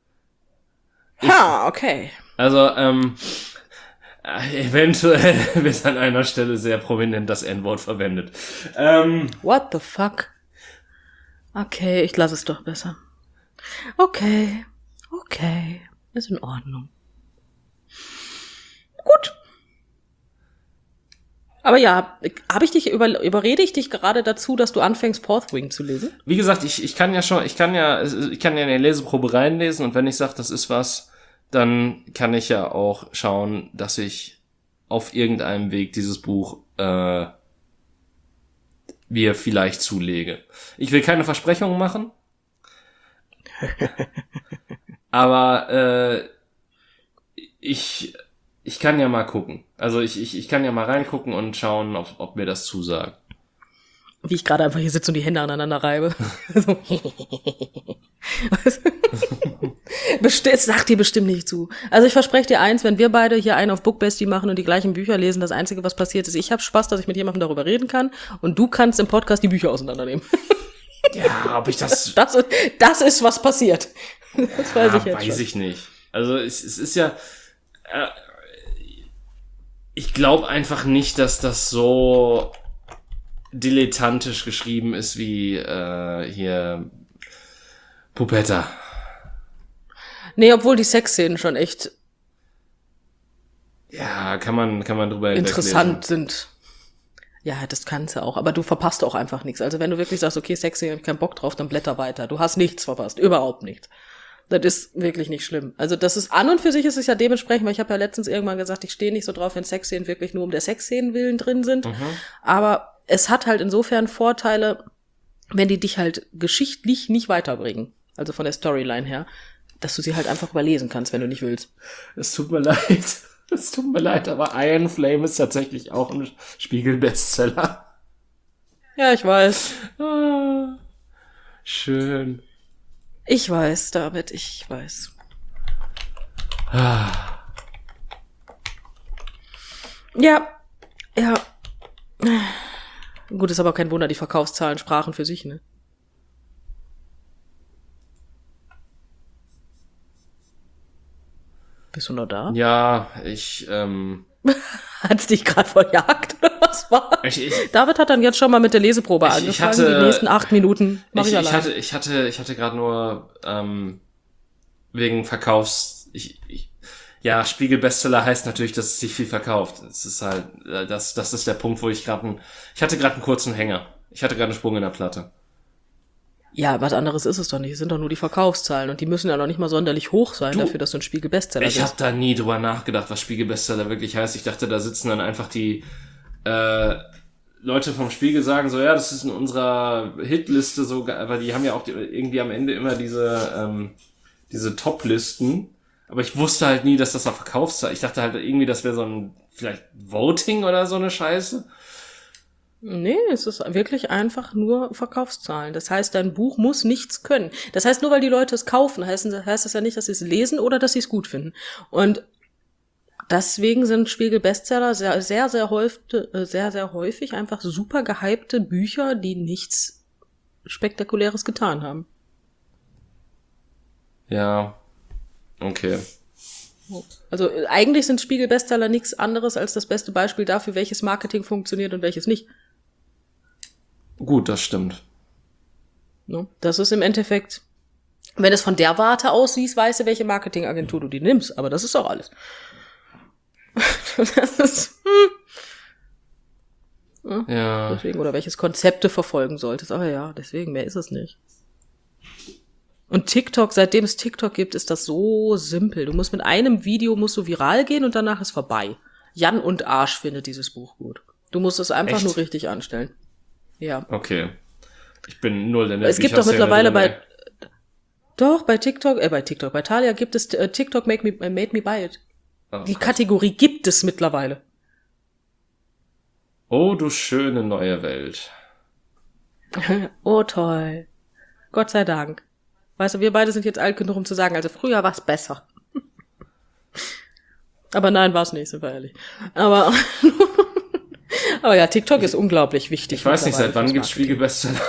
S1: Ha, okay.
S2: Also, ähm, eventuell wird an einer Stelle sehr prominent das N-Wort verwendet. Ähm,
S1: What the fuck? Okay, ich lasse es doch besser. Okay, okay, ist in Ordnung. Gut. Aber ja, habe ich dich über, überrede ich dich gerade dazu, dass du anfängst, Fourth Wing zu lesen?
S2: Wie gesagt, ich, ich kann ja schon, ich kann ja, ich kann ja in die Leseprobe reinlesen und wenn ich sage, das ist was, dann kann ich ja auch schauen, dass ich auf irgendeinem Weg dieses Buch äh, mir vielleicht zulege. Ich will keine Versprechungen machen, aber äh, ich ich kann ja mal gucken. Also ich ich ich kann ja mal reingucken und schauen, ob ob mir das zusagt.
S1: Wie ich gerade einfach hier sitze und die Hände aneinander reibe. Besti- sagt dir bestimmt nicht zu. Also ich verspreche dir eins, wenn wir beide hier einen auf Bookbestie machen und die gleichen Bücher lesen, das Einzige, was passiert ist, ich habe Spaß, dass ich mit jemandem darüber reden kann und du kannst im Podcast die Bücher auseinandernehmen.
S2: Ja, ob ich das...
S1: Das, das, das ist, was passiert. Das weiß
S2: ja,
S1: ich jetzt
S2: weiß
S1: schon.
S2: ich nicht. Also es, es ist ja... Äh, ich glaube einfach nicht, dass das so dilettantisch geschrieben ist wie äh, hier Pupetta.
S1: Nee, obwohl die Sexszenen schon echt
S2: ja, kann man kann man drüber
S1: interessant sind. Ja, das kannst du auch, aber du verpasst auch einfach nichts. Also wenn du wirklich sagst, okay, Sexszenen, hab ich keinen Bock drauf, dann blätter weiter. Du hast nichts verpasst, überhaupt nichts. Das ist wirklich nicht schlimm. Also das ist an und für sich ist es ja dementsprechend, weil ich habe ja letztens irgendwann gesagt, ich stehe nicht so drauf, wenn Sexszenen wirklich nur um der Sexszenen willen drin sind. Mhm. Aber es hat halt insofern Vorteile, wenn die dich halt geschichtlich nicht weiterbringen. Also von der Storyline her, dass du sie halt einfach überlesen kannst, wenn du nicht willst.
S2: Es tut mir leid. Es tut mir leid, aber Iron Flame ist tatsächlich auch ein Spiegel-Bestseller.
S1: Ja, ich weiß.
S2: Ah, schön.
S1: Ich weiß, David, ich weiß.
S2: Ah.
S1: Ja, ja. Gut, ist aber kein Wunder, die Verkaufszahlen sprachen für sich, ne? Bist du noch da?
S2: Ja, ich, ähm...
S1: Hat's dich gerade verjagt, oder was war?
S2: Ich, ich,
S1: David hat dann jetzt schon mal mit der Leseprobe
S2: ich,
S1: angefangen.
S2: Ich hatte,
S1: die nächsten acht Minuten mach ich,
S2: ich,
S1: ich
S2: ich hatte, ich hatte, ich hatte gerade nur, ähm, wegen Verkaufs, ich, ich, ja, Spiegel-Bestseller heißt natürlich, dass es sich viel verkauft. Es ist halt, das, das ist der Punkt, wo ich gerade, ich hatte gerade einen kurzen Hänger. Ich hatte gerade einen Sprung in der Platte.
S1: Ja, was anderes ist es doch nicht. Es sind doch nur die Verkaufszahlen und die müssen ja noch nicht mal sonderlich hoch sein, du, dafür, dass du ein Spiegel-Bestseller bist.
S2: Ich habe da nie drüber nachgedacht, was Spiegel-Bestseller wirklich heißt. Ich dachte, da sitzen dann einfach die äh, Leute vom Spiegel, sagen so, ja, das ist in unserer Hitliste so, aber die haben ja auch die, irgendwie am Ende immer diese ähm, diese Top-Listen. Aber ich wusste halt nie, dass das auf Verkaufszahlen. Ich dachte halt irgendwie, das wäre so ein vielleicht Voting oder so eine Scheiße.
S1: Nee, es ist wirklich einfach nur Verkaufszahlen. Das heißt, dein Buch muss nichts können. Das heißt, nur weil die Leute es kaufen, heißt, heißt das ja nicht, dass sie es lesen oder dass sie es gut finden. Und deswegen sind Spiegel-Bestseller sehr, sehr, sehr häufig, sehr, sehr häufig einfach super gehypte Bücher, die nichts Spektakuläres getan haben.
S2: Ja, okay.
S1: Also eigentlich sind Spiegel-Bestseller nichts anderes als das beste Beispiel dafür, welches Marketing funktioniert und welches nicht.
S2: Gut, das stimmt.
S1: Das ist im Endeffekt, wenn es von der Warte aus siehst, weißt du, welche Marketingagentur du die nimmst. Aber das ist auch alles. Das ist, hm.
S2: Ja.
S1: Deswegen, oder welches Konzept du verfolgen solltest. Aber ja, deswegen, mehr ist es nicht. Und TikTok, seitdem es TikTok gibt, ist das so simpel. Du musst mit einem Video musst du viral gehen und danach ist vorbei. Jan und Arsch findet dieses Buch gut. Du musst es einfach
S2: Echt?
S1: nur richtig anstellen. Ja.
S2: Okay. Ich bin null in der
S1: Es gibt doch mittlerweile
S2: drin,
S1: bei, doch, bei TikTok, äh, bei TikTok, bei Thalia gibt es äh, TikTok make me, äh, made me buy it.
S2: Oh,
S1: Die
S2: Gott.
S1: Kategorie gibt es mittlerweile.
S2: Oh, du schöne neue Welt.
S1: Oh, toll. Gott sei Dank. Weißt du, wir beide sind jetzt alt genug, um zu sagen, also früher war es besser. Aber nein, war es nicht, sind wir ehrlich. Aber, aber ja, TikTok ist unglaublich wichtig.
S2: Ich weiß nicht, seit wann
S1: fürs
S2: gibt's
S1: Marketing.
S2: Spiegel-Bestseller?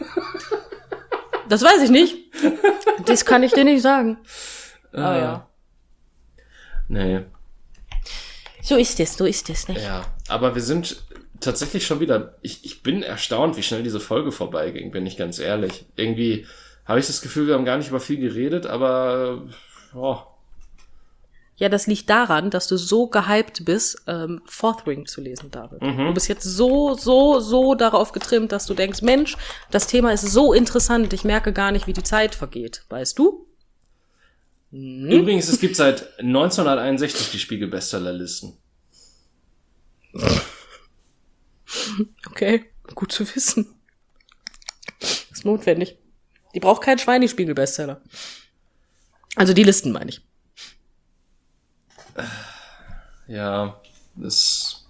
S1: Das weiß ich nicht. Das kann ich dir nicht sagen. Aber
S2: Äh,
S1: ja.
S2: Nee.
S1: So ist es, so ist es, nicht?
S2: Ja, aber wir sind tatsächlich schon wieder, ich, ich bin erstaunt, wie schnell diese Folge vorbeiging, bin ich ganz ehrlich. Irgendwie habe ich das Gefühl, wir haben gar nicht über viel geredet, aber oh.
S1: Ja, das liegt daran, dass du so gehypt bist, ähm, Fourth Ring zu lesen, David.
S2: Mhm.
S1: Du bist jetzt so, so, so darauf getrimmt, dass du denkst, Mensch, das Thema ist so interessant, ich merke gar nicht, wie die Zeit vergeht. Weißt du? Hm?
S2: Übrigens, es gibt seit neunzehnhunderteinundsechzig die Spiegel-Bestsellerlisten.
S1: Okay, gut zu wissen. Ist notwendig. Die braucht kein Schwein, die Spiegel-Bestseller. Also die Listen, meine ich.
S2: Ja, das.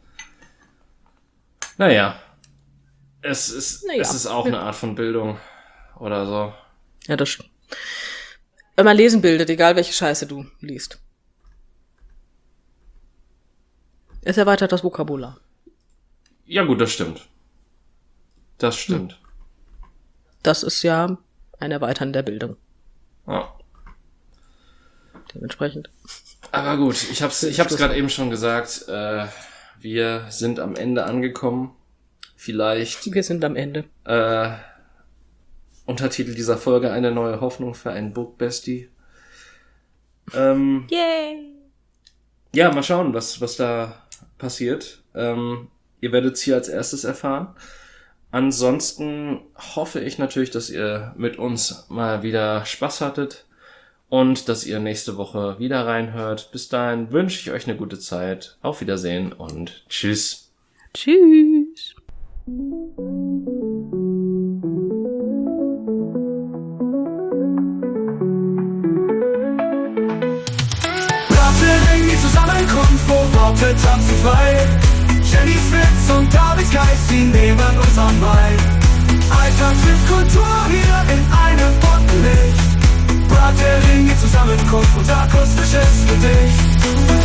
S2: Naja. Es ist,
S1: Naja.
S2: es ist auch eine Art von Bildung. Oder so.
S1: Ja, das stimmt. Wenn man lesen bildet, egal welche Scheiße du liest. Es erweitert das Vokabular.
S2: Ja, gut, das stimmt. Das stimmt.
S1: Das ist ja ein Erweitern der Bildung.
S2: Ja.
S1: Dementsprechend.
S2: Aber gut, ich hab's, ich hab's gerade eben schon gesagt. Äh, wir sind am Ende angekommen. Vielleicht.
S1: Wir sind am Ende.
S2: Äh, Untertitel dieser Folge: Eine neue Hoffnung für einen Book Bestie. Ähm,
S1: Yay!
S2: ja, mal schauen, was, was da passiert. Ähm, ihr werdet es hier als erstes erfahren. Ansonsten hoffe ich natürlich, dass ihr mit uns mal wieder Spaß hattet. und dass ihr nächste Woche wieder reinhört. Bis dahin wünsche ich euch eine gute Zeit. Auf Wiedersehen und tschüss.
S1: Tschüss.
S3: Brattering, die Zusammenkunft, wo Worte tanzen frei. Jennys Witz und Davids Geist, sie nehmen uns an Mai. Alltag trifft Kultur hier in einem bunten Licht. Brattering, die Zusammenkunft und akustisches Gedicht.